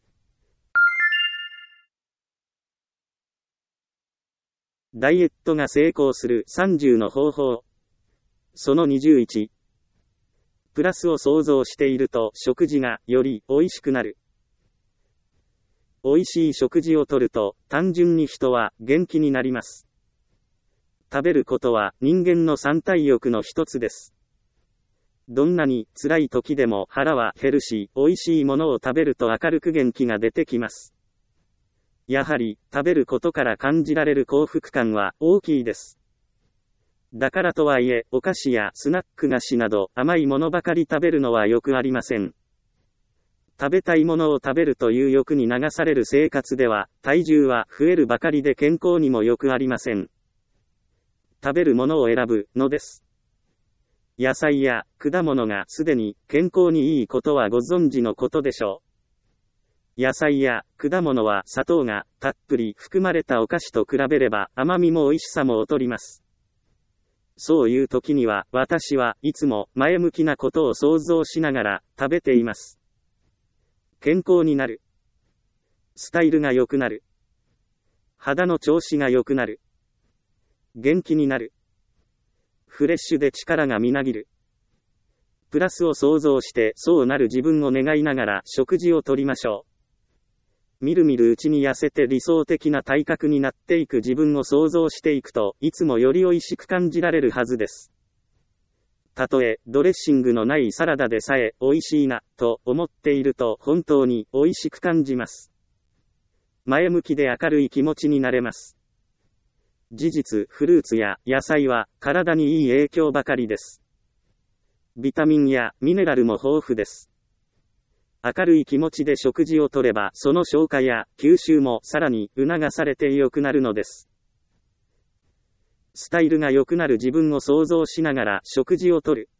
ダイエットが成功する30の方法。その21。プラスを想像していると食事がより美味しくなる。美味しい食事をとると単純に人は元気になります。食べることは人間の三大欲の一つです。どんなに辛い時でも腹は減るし、美味しいものを食べると明るく元気が出てきます。やはり食べることから感じられる幸福感は大きいです。だからとはいえ、お菓子やスナック菓子など甘いものばかり食べるのはよくありません。食べたいものを食べるという欲に流される生活では、体重は増えるばかりで健康にもよくありません。食べるものを選ぶのです。野菜や果物がすでに健康にいいことはご存知のことでしょう。野菜や果物は砂糖がたっぷり含まれたお菓子と比べれば甘みも美味しさも劣ります。そういう時には私はいつも前向きなことを想像しながら食べています。健康になる。スタイルが良くなる。肌の調子が良くなる。元気になる。フレッシュで力がみなぎる。プラスを想像してそうなる自分を願いながら食事をとりましょう。みるみるうちに痩せて理想的な体格になっていく自分を想像していくといつもより美味しく感じられるはずです。たとえドレッシングのないサラダでさえ美味しいなと思っていると本当に美味しく感じます。前向きで明るい気持ちになれます。事実、フルーツや野菜は体にいい影響ばかりです。ビタミンやミネラルも豊富です。明るい気持ちで食事をとればその消化や吸収もさらに促されて良くなるのです。スタイルが良くなる自分を想像しながら食事をとる。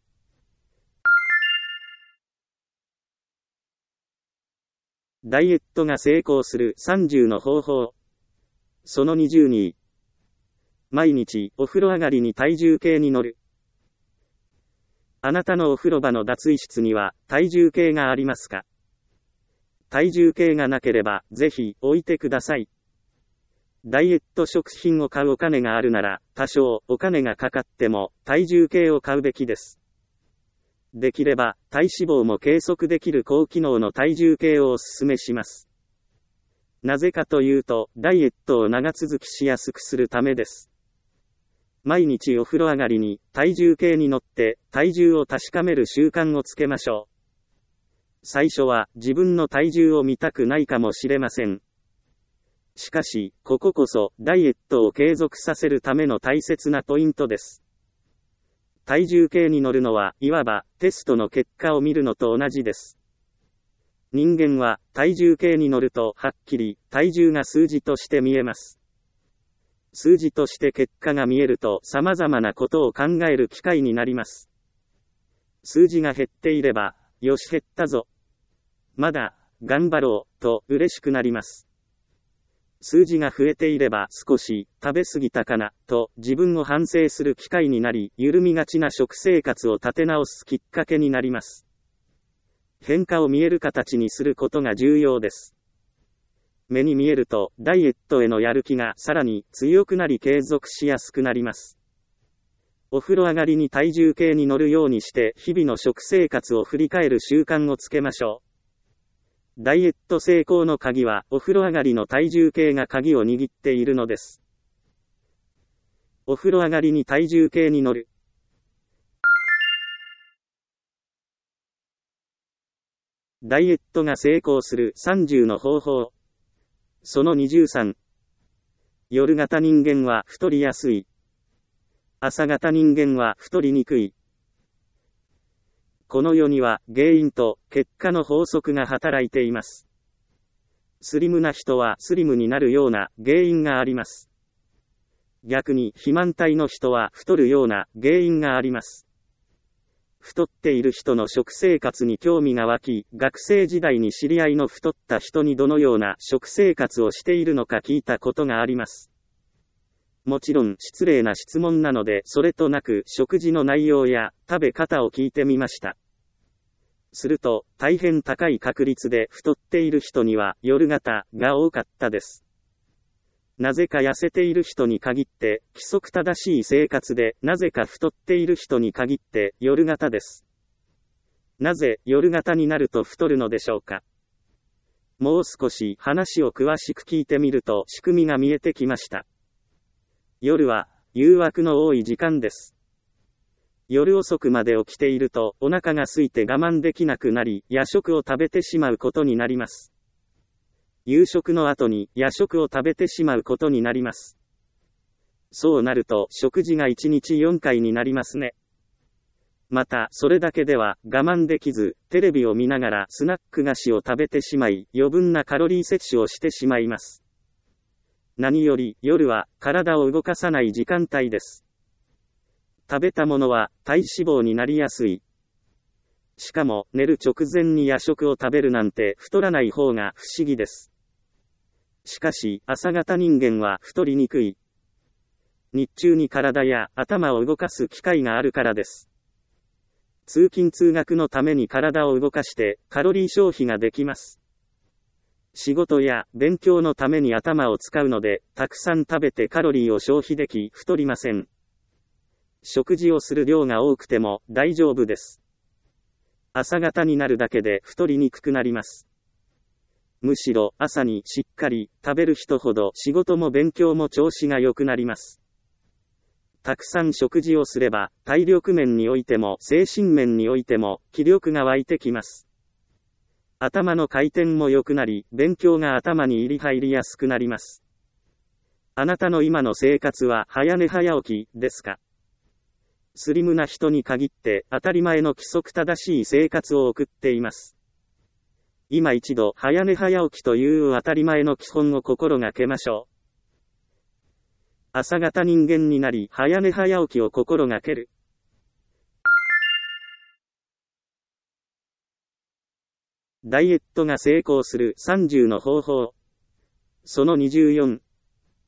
ダイエットが成功する30の方法。 その22。毎日お風呂上がりに体重計に乗る。あなたのお風呂場の脱衣室には体重計がありますか？体重計がなければぜひ置いてください。ダイエット食品を買うお金があるなら、多少お金がかかっても体重計を買うべきです。できれば体脂肪も計測できる高機能の体重計をお勧めします。なぜかというと、ダイエットを長続きしやすくするためです。毎日お風呂上がりに体重計に乗って体重を確かめる習慣をつけましょう。最初は自分の体重を見たくないかもしれません。しかし、こここそダイエットを継続させるための大切なポイントです。体重計に乗るのはいわばテストの結果を見るのと同じです。人間は体重計に乗るとはっきり体重が数字として見えます。数字として結果が見えると様々なことを考える機会になります。数字が減っていれば、よし減ったぞ。まだ、頑張ろう、と嬉しくなります。数字が増えていれば少し食べ過ぎたかな、と自分を反省する機会になり、緩みがちな食生活を立て直すきっかけになります。変化を見える形にすることが重要です。目に見えると、ダイエットへのやる気がさらに強くなり継続しやすくなります。お風呂上がりに体重計に乗るようにして、日々の食生活を振り返る習慣をつけましょう。ダイエット成功の鍵は、お風呂上がりの体重計が鍵を握っているのです。お風呂上がりに体重計に乗る。ダイエットが成功する30の方法。その23。夜型人間は太りやすい。朝型人間は太りにくい。この世には原因と結果の法則が働いています。スリムな人はスリムになるような原因があります。逆に肥満体の人は太るような原因があります。太っている人の食生活に興味が湧き、学生時代に知り合いの太った人にどのような食生活をしているのか聞いたことがあります。もちろん失礼な質問なのでそれとなく食事の内容や食べ方を聞いてみました。すると大変高い確率で太っている人には夜型が多かったです。なぜか痩せている人に限って規則正しい生活で、なぜか太っている人に限って夜型です。なぜ夜型になると太るのでしょうか。もう少し話を詳しく聞いてみると仕組みが見えてきました。夜は誘惑の多い時間です。夜遅くまで起きているとお腹が空いて我慢できなくなり、夜食を食べてしまうことになります。夕食の後に夜食を食べてしまうことになります。そうなると食事が1日4回になりますね。またそれだけでは我慢できず、テレビを見ながらスナック菓子を食べてしまい、余分なカロリー摂取をしてしまいます。何より夜は体を動かさない時間帯です。食べたものは体脂肪になりやすい。しかも寝る直前に夜食を食べるなんて太らない方が不思議です。しかし朝型人間は太りにくい。日中に体や頭を動かす機会があるからです。通勤通学のために体を動かしてカロリー消費ができます。仕事や勉強のために頭を使うので、たくさん食べてカロリーを消費でき太りません。食事をする量が多くても大丈夫です。朝型になるだけで太りにくくなります。むしろ朝にしっかり食べる人ほど仕事も勉強も調子が良くなります。たくさん食事をすれば体力面においても精神面においても気力が湧いてきます。頭の回転も良くなり、勉強が頭に入りやすくなります。あなたの今の生活は早寝早起きですか？スリムな人に限って当たり前の規則正しい生活を送っています。今一度早寝早起きという当たり前の基本を心がけましょう。朝型人間になり早寝早起きを心がける。ダイエットが成功する30の方法。その24。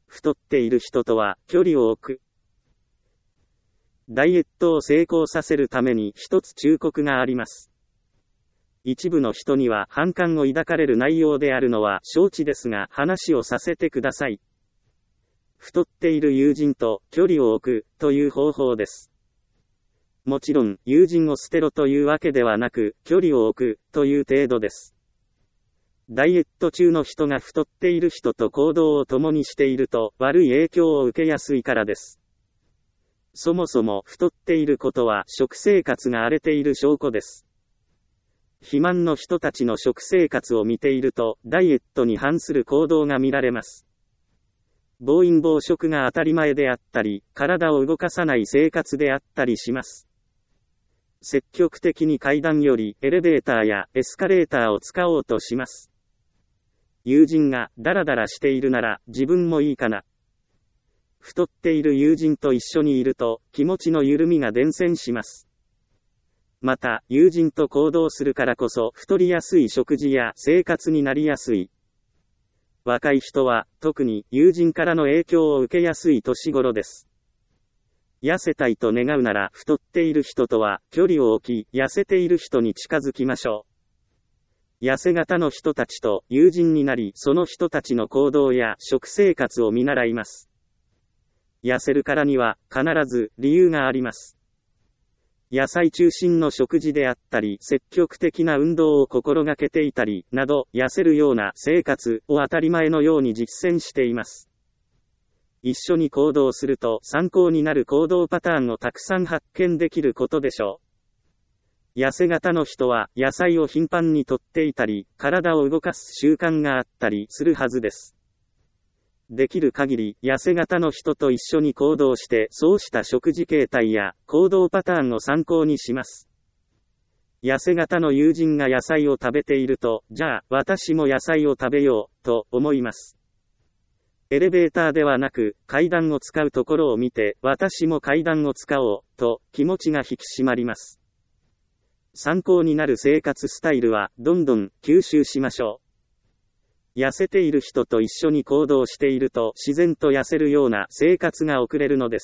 太っている人とは距離を置く。ダイエットを成功させるために一つ忠告があります。一部の人には反感を抱かれる内容であるのは承知ですが、話をさせてください。太っている友人と距離を置くという方法です。もちろん、友人を捨てろというわけではなく、距離を置くという程度です。ダイエット中の人が太っている人と行動を共にしていると悪い影響を受けやすいからです。そもそも太っていることは食生活が荒れている証拠です。肥満の人たちの食生活を見ているとダイエットに反する行動が見られます。暴飲暴食が当たり前であったり、体を動かさない生活であったりします。積極的に階段よりエレベーターやエスカレーターを使おうとします。友人がダラダラしているなら自分もいいかな。太っている友人と一緒にいると気持ちの緩みが伝染します。また、友人と行動するからこそ太りやすい食事や生活になりやすい。若い人は特に友人からの影響を受けやすい年頃です。痩せたいと願うなら太っている人とは距離を置き、痩せている人に近づきましょう。痩せ型の人たちと友人になり、その人たちの行動や食生活を見習います。痩せるからには必ず理由があります。野菜中心の食事であったり、積極的な運動を心がけていたり、など、痩せるような生活を当たり前のように実践しています。一緒に行動すると参考になる行動パターンをたくさん発見できることでしょう。痩せ型の人は野菜を頻繁にとっていたり、体を動かす習慣があったりするはずです。できる限り痩せ型の人と一緒に行動して、そうした食事形態や行動パターンを参考にします。痩せ型の友人が野菜を食べていると、じゃあ私も野菜を食べようと思います。エレベーターではなく階段を使うところを見て、私も階段を使おうと気持ちが引き締まります。参考になる生活スタイルはどんどん吸収しましょう。痩せている人と一緒に行動していると自然と痩せるような生活が送れるのです。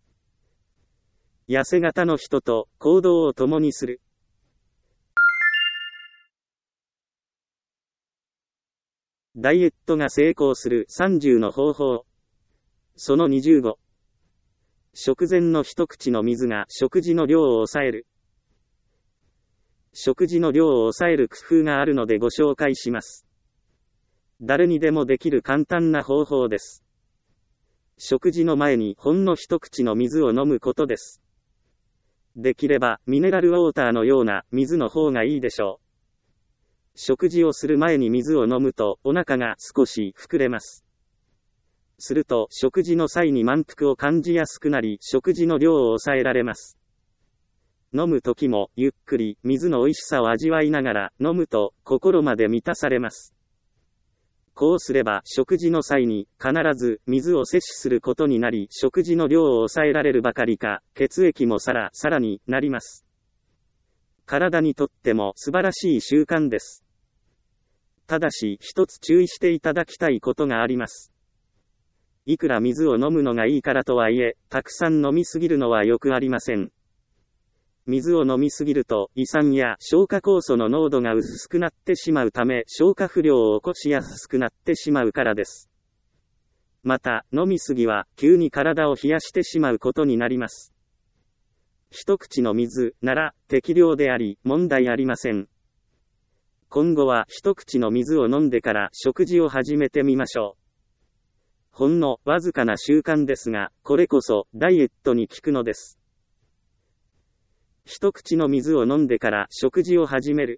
痩せ型の人と行動を共にする。ダイエットが成功する30の方法。その25。食前の一口の水が食事の量を抑える。食事の量を抑える工夫があるのでご紹介します。誰にでもできる簡単な方法です。食事の前にほんの一口の水を飲むことです。できればミネラルウォーターのような水の方がいいでしょう。食事をする前に水を飲むとお腹が少し膨れます。すると食事の際に満腹を感じやすくなり、食事の量を抑えられます。飲む時もゆっくり水の美味しさを味わいながら飲むと心まで満たされます。こうすれば食事の際に必ず水を摂取することになり、食事の量を抑えられるばかりか、血液もさらになります。体にとっても素晴らしい習慣です。ただし一つ注意していただきたいことがあります。いくら水を飲むのがいいからとはいえ、たくさん飲みすぎるのはよくありません。水を飲みすぎると胃酸や消化酵素の濃度が薄くなってしまうため、消化不良を起こしやすくなってしまうからです。また、飲みすぎは急に体を冷やしてしまうことになります。一口の水なら適量であり問題ありません。今後は一口の水を飲んでから食事を始めてみましょう。ほんのわずかな習慣ですが、これこそダイエットに効くのです。一口の水を飲んでから食事を始める。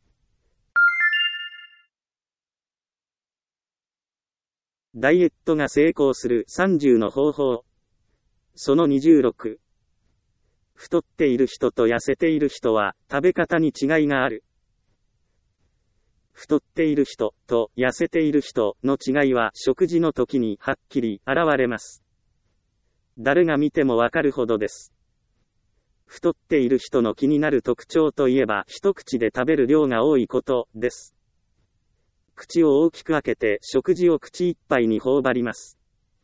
ダイエットが成功する30の方法。その26。太っている人と痩せている人は食べ方に違いがある。太っている人と痩せている人の違いは食事の時にはっきり現れます。誰が見てもわかるほどです。太っている人の気になる特徴といえば、一口で食べる量が多いことです。口を大きく開けて食事を口いっぱいに頬張ります。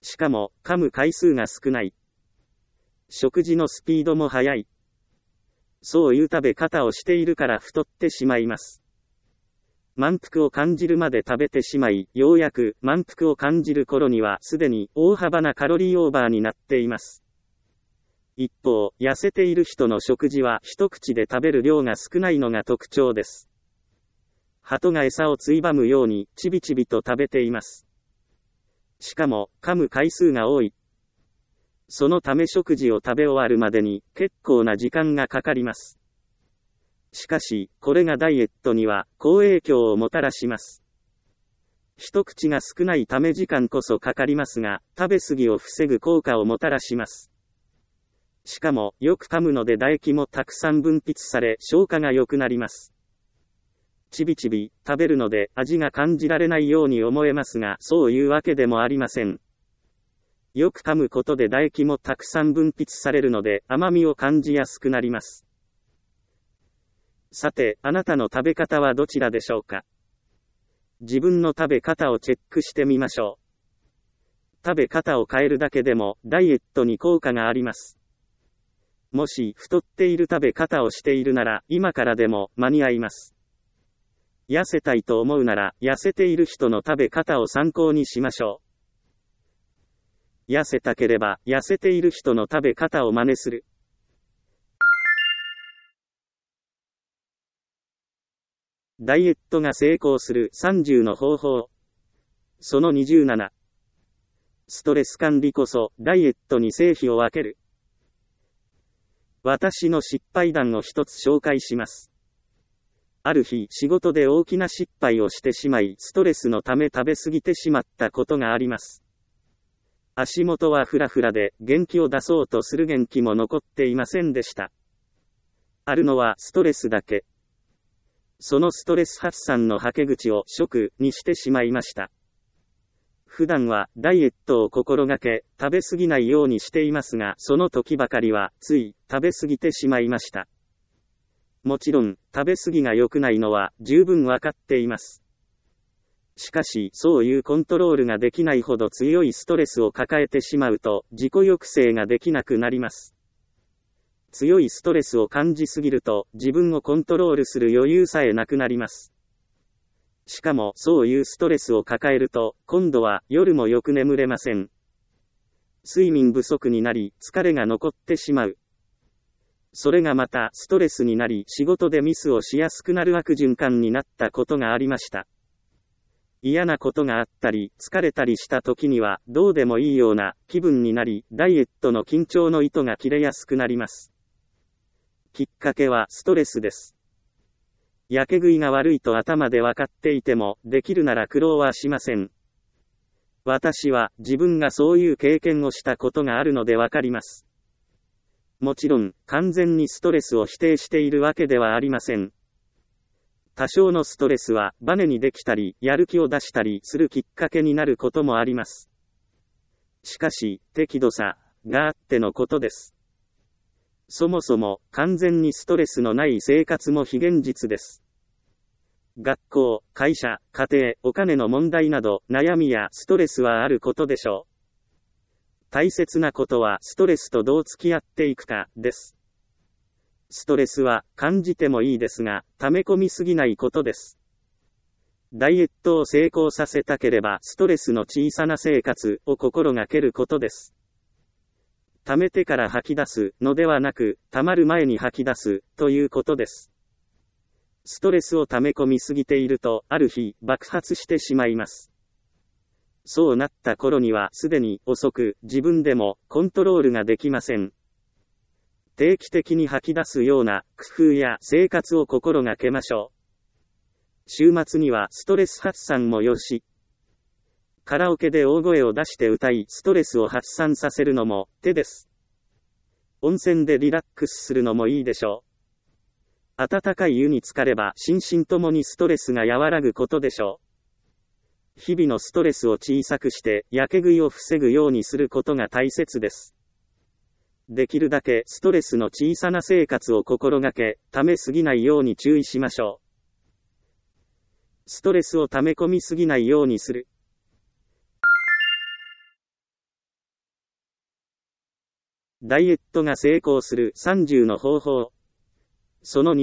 しかも、噛む回数が少ない。食事のスピードも速い。そういう食べ方をしているから太ってしまいます。満腹を感じるまで食べてしまい、ようやく満腹を感じる頃にはすでに大幅なカロリーオーバーになっています。一方、痩せている人の食事は一口で食べる量が少ないのが特徴です。鳩が餌をついばむようにちびちびと食べています。しかも、噛む回数が多い。そのため食事を食べ終わるまでに結構な時間がかかります。しかし、これがダイエットには好影響をもたらします。一口が少ないため時間こそかかりますが、食べ過ぎを防ぐ効果をもたらします。しかも、よく噛むので唾液もたくさん分泌され、消化が良くなります。ちびちび食べるので味が感じられないように思えますが、そういうわけでもありません。よく噛むことで唾液もたくさん分泌されるので、甘みを感じやすくなります。さて、あなたの食べ方はどちらでしょうか。自分の食べ方をチェックしてみましょう。食べ方を変えるだけでも、ダイエットに効果があります。もし、太っている食べ方をしているなら、今からでも間に合います。痩せたいと思うなら、痩せている人の食べ方を参考にしましょう。痩せたければ、痩せている人の食べ方を真似する。ダイエットが成功する30の方法。その27。ストレス管理こそ、ダイエットに成否を分ける。私の失敗談を一つ紹介します。ある日、仕事で大きな失敗をしてしまい、ストレスのため食べ過ぎてしまったことがあります。足元はフラフラで、元気を出そうとする元気も残っていませんでした。あるのはストレスだけ。そのストレス発散のはけ口を食にしてしまいました。普段はダイエットを心がけ、食べ過ぎないようにしていますが、その時ばかりはつい食べ過ぎてしまいました。もちろん、食べ過ぎが良くないのは十分わかっています。しかし、そういうコントロールができないほど強いストレスを抱えてしまうと、自己抑制ができなくなります。強いストレスを感じすぎると、自分をコントロールする余裕さえなくなります。しかも、そういうストレスを抱えると、今度は夜もよく眠れません。睡眠不足になり、疲れが残ってしまう。それがまたストレスになり、仕事でミスをしやすくなる悪循環になったことがありました。嫌なことがあったり、疲れたりした時には、どうでもいいような気分になり、ダイエットの緊張の糸が切れやすくなります。きっかけはストレスです。やけ食いが悪いと頭で分かっていても、できるなら苦労はしません。私は自分がそういう経験をしたことがあるので分かります。もちろん、完全にストレスを否定しているわけではありません。多少のストレスはバネにできたり、やる気を出したりするきっかけになることもあります。しかし、適度さがあってのことです。そもそも、完全にストレスのない生活も非現実です。学校、会社、家庭、お金の問題など、悩みやストレスはあることでしょう。大切なことは、ストレスとどう付き合っていくか、です。ストレスは、感じてもいいですが、溜め込みすぎないことです。ダイエットを成功させたければ、ストレスの小さな生活を心がけることです。溜めてから吐き出すのではなく、溜まる前に吐き出すということです。ストレスを溜め込みすぎていると、ある日爆発してしまいます。そうなった頃にはすでに遅く、自分でもコントロールができません。定期的に吐き出すような工夫や生活を心がけましょう。週末にはストレス発散もよし。カラオケで大声を出して歌い、ストレスを発散させるのも手です。温泉でリラックスするのもいいでしょう。温かい湯に浸かれば心身ともにストレスが和らぐことでしょう。日々のストレスを小さくして、やけ食いを防ぐようにすることが大切です。できるだけストレスの小さな生活を心がけ、溜めすぎないように注意しましょう。ストレスを溜め込みすぎないようにする。 ダイエットが成功する30の方法。その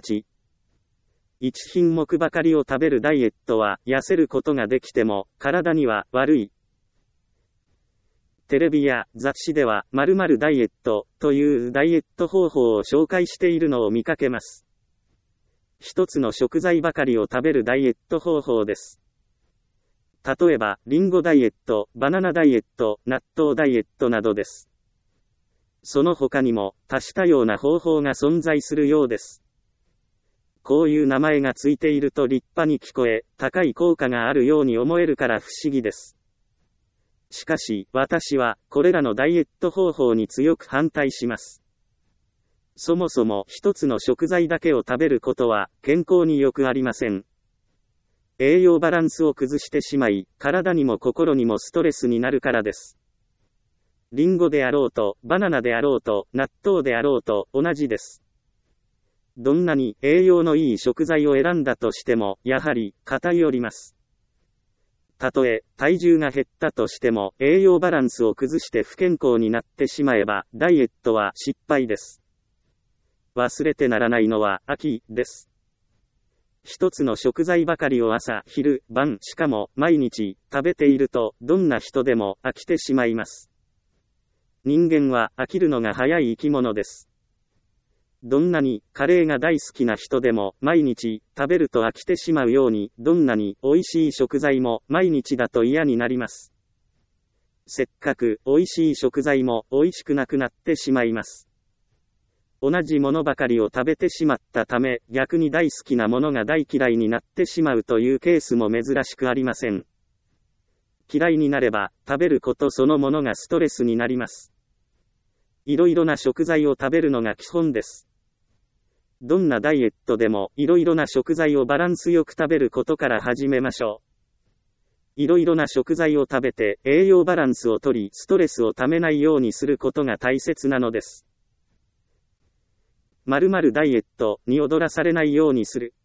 28。1品目ばかりを食べるダイエットは痩せることができても体には悪い。テレビや雑誌では〇〇ダイエットというダイエット方法を紹介しているのを見かけます。一つの食材ばかりを食べるダイエット方法です。例えば、リンゴダイエット、バナナダイエット、納豆ダイエットなどです。その他にも多種多様な方法が存在するようです。こういう名前がついていると立派に聞こえ、高い効果があるように思えるから不思議です。しかし、私はこれらのダイエット方法に強く反対します。そもそも一つの食材だけを食べることは健康に良くありません。栄養バランスを崩してしまい、体にも心にもストレスになるからです。リンゴであろうと、バナナであろうと、納豆であろうと、同じです。どんなに栄養のいい食材を選んだとしても、やはり偏ります。たとえ体重が減ったとしても、栄養バランスを崩して不健康になってしまえば、ダイエットは失敗です。忘れてならないのは秋です。一つの食材ばかりを朝、昼、晩、しかも毎日食べていると、どんな人でも飽きてしまいます。人間は飽きるのが早い生き物です。どんなにカレーが大好きな人でも毎日食べると飽きてしまうように、どんなに美味しい食材も毎日だと嫌になります。せっかく美味しい食材も美味しくなくなってしまいます。同じものばかりを食べてしまったため、逆に大好きなものが大嫌いになってしまうというケースも珍しくありません。嫌いになれば食べることそのものがストレスになります。いろいろな食材を食べるのが基本です。どんなダイエットでもいろいろな食材をバランスよく食べることから始めましょう。いろいろな食材を食べて栄養バランスをとり、ストレスをためないようにすることが大切なのです。〇〇ダイエットに踊らされないようにする。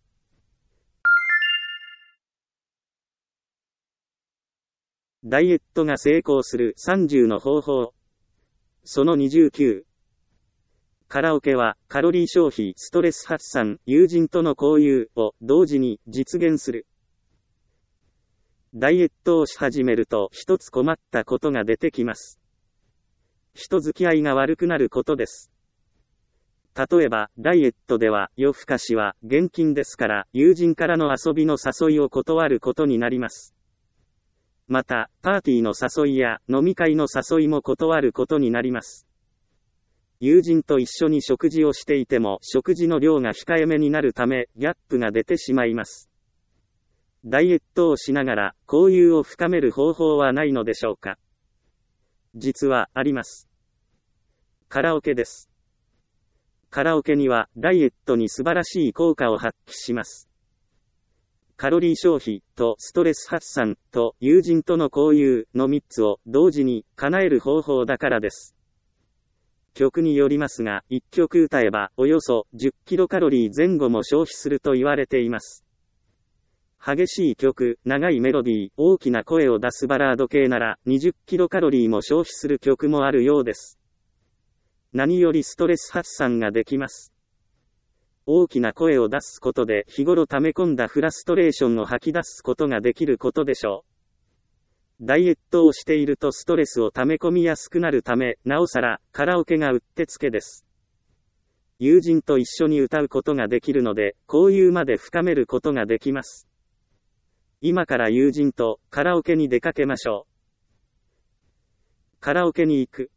ダイエットが成功する30の方法。その29。カラオケはカロリー消費、ストレス発散、友人との交流を同時に実現する。ダイエットをし始めると一つ困ったことが出てきます。人付き合いが悪くなることです。例えば、ダイエットでは夜更かしは厳禁ですから、友人からの遊びの誘いを断ることになります。また、パーティーの誘いや飲み会の誘いも断ることになります。友人と一緒に食事をしていても、食事の量が控えめになるため、ギャップが出てしまいます。ダイエットをしながら、交友を深める方法はないのでしょうか。実は、あります。カラオケです。カラオケには、ダイエットに素晴らしい効果を発揮します。カロリー消費とストレス発散と友人との交流の3つを同時に叶える方法だからです。曲によりますが、1曲歌えばおよそ10キロカロリー前後も消費すると言われています。激しい曲、長いメロディー、大きな声を出すバラード系なら20キロカロリーも消費する曲もあるようです。何よりストレス発散ができます。大きな声を出すことで日頃溜め込んだフラストレーションを吐き出すことができることでしょう。ダイエットをしているとストレスを溜め込みやすくなるため、なおさらカラオケがうってつけです。友人と一緒に歌うことができるので、交友まで深めることができます。今から友人とカラオケに出かけましょう。カラオケに行く。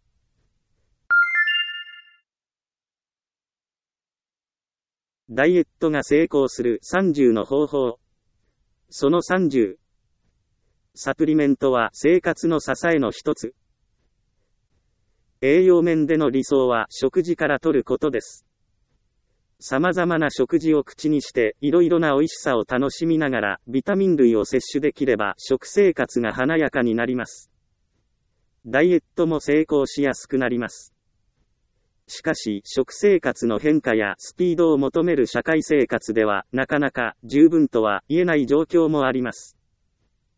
ダイエットが成功する30の方法。その30。サプリメントは生活の支えの一つ。栄養面での理想は食事から摂ることです。様々な食事を口にしていろいろな美味しさを楽しみながらビタミン類を摂取できれば食生活が華やかになります。ダイエットも成功しやすくなります。しかし、食生活の変化やスピードを求める社会生活では、なかなか十分とは言えない状況もあります。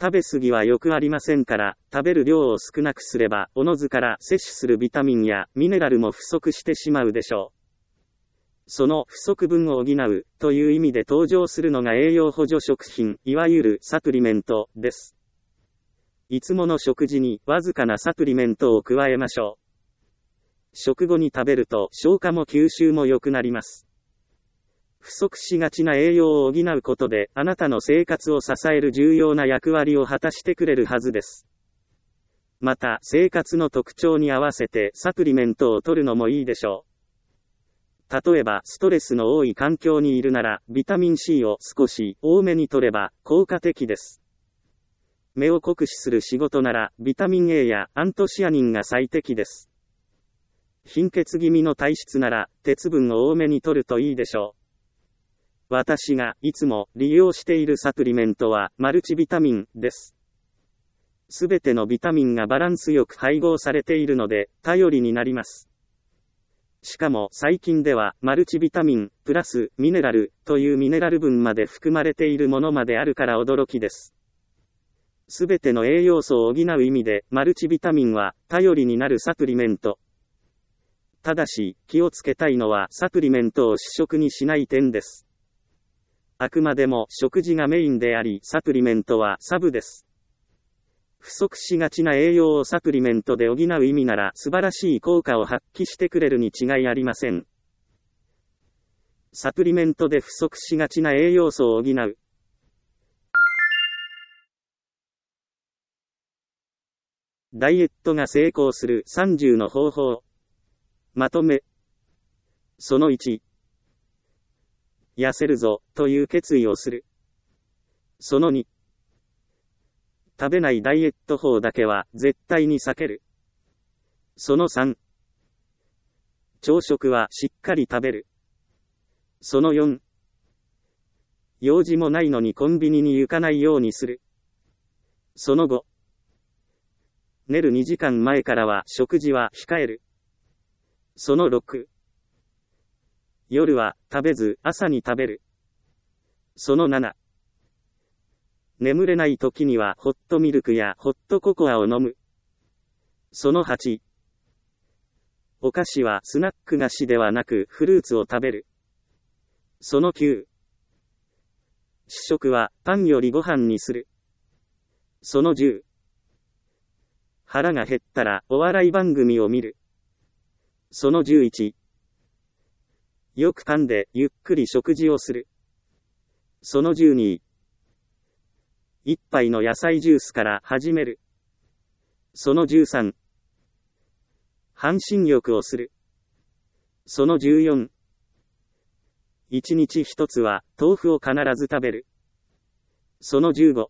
食べ過ぎは良くありませんから、食べる量を少なくすれば、おのずから摂取するビタミンやミネラルも不足してしまうでしょう。その不足分を補うという意味で登場するのが栄養補助食品、いわゆるサプリメントです。いつもの食事にわずかなサプリメントを加えましょう。食後に食べると消化も吸収も良くなります。不足しがちな栄養を補うことで、あなたの生活を支える重要な役割を果たしてくれるはずです。また、生活の特徴に合わせてサプリメントを取るのもいいでしょう。例えば、ストレスの多い環境にいるなら、ビタミン C を少し多めに取れば効果的です。目を酷使する仕事なら、ビタミン A やアントシアニンが最適です。貧血気味の体質なら、鉄分を多めに取るといいでしょう。私がいつも利用しているサプリメントはマルチビタミンです。すべてのビタミンがバランスよく配合されているので頼りになります。しかも最近ではマルチビタミンプラスミネラルというミネラル分まで含まれているものまであるから驚きです。すべての栄養素を補う意味でマルチビタミンは頼りになるサプリメント。ただし気をつけたいのはサプリメントを主食にしない点です。あくまでも食事がメインであり、サプリメントはサブです。不足しがちな栄養をサプリメントで補う意味なら素晴らしい効果を発揮してくれるに違いありません。サプリメントで不足しがちな栄養素を補う。ダイエットが成功する30の方法。まとめ。その1。痩せるぞ、という決意をする。その2。食べないダイエット法だけは絶対に避ける。その3。朝食はしっかり食べる。その4。用事もないのにコンビニに行かないようにする。その5。寝る2時間前からは食事は控える。その6。夜は食べず朝に食べる。その7。眠れない時にはホットミルクやホットココアを飲む。その8。お菓子はスナック菓子ではなくフルーツを食べる。その9。主食はパンよりご飯にする。その10。腹が減ったらお笑い番組を見る。その11。よく噛んでゆっくり食事をする。その12。一杯の野菜ジュースから始める。その13。半身浴をする。その14。一日一つは豆腐を必ず食べる。その15。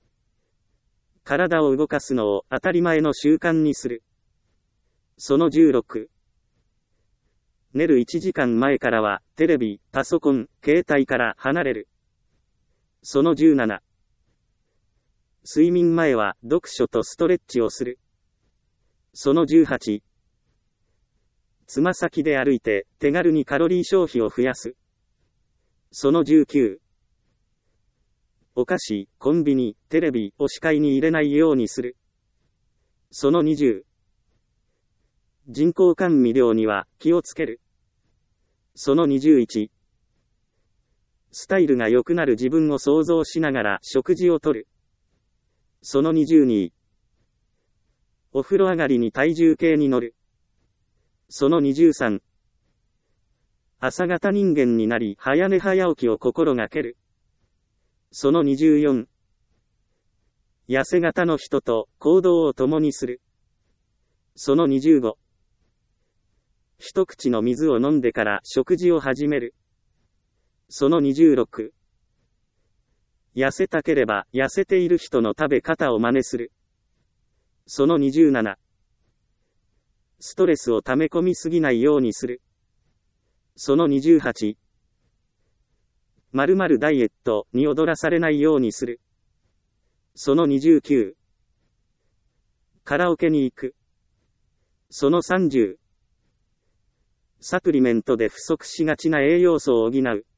体を動かすのを当たり前の習慣にする。その16。寝る1時間前からはテレビ、パソコン、携帯から離れる。その17。睡眠前は読書とストレッチをする。その18。つま先で歩いて手軽にカロリー消費を増やす。その19。お菓子、コンビニ、テレビを視界に入れないようにする。その20。人工甘味料には気をつける。その21。スタイルが良くなる自分を想像しながら食事をとる。その22。お風呂上がりに体重計に乗る。その23。朝型人間になり早寝早起きを心がける。その24。痩せ型の人と行動を共にする。その25。一口の水を飲んでから食事を始める。その26。痩せたければ痩せている人の食べ方を真似する。その27。ストレスを溜め込みすぎないようにする。その28。〇〇ダイエットに踊らされないようにする。その29。カラオケに行く。その30。サプリメントで不足しがちな栄養素を補う。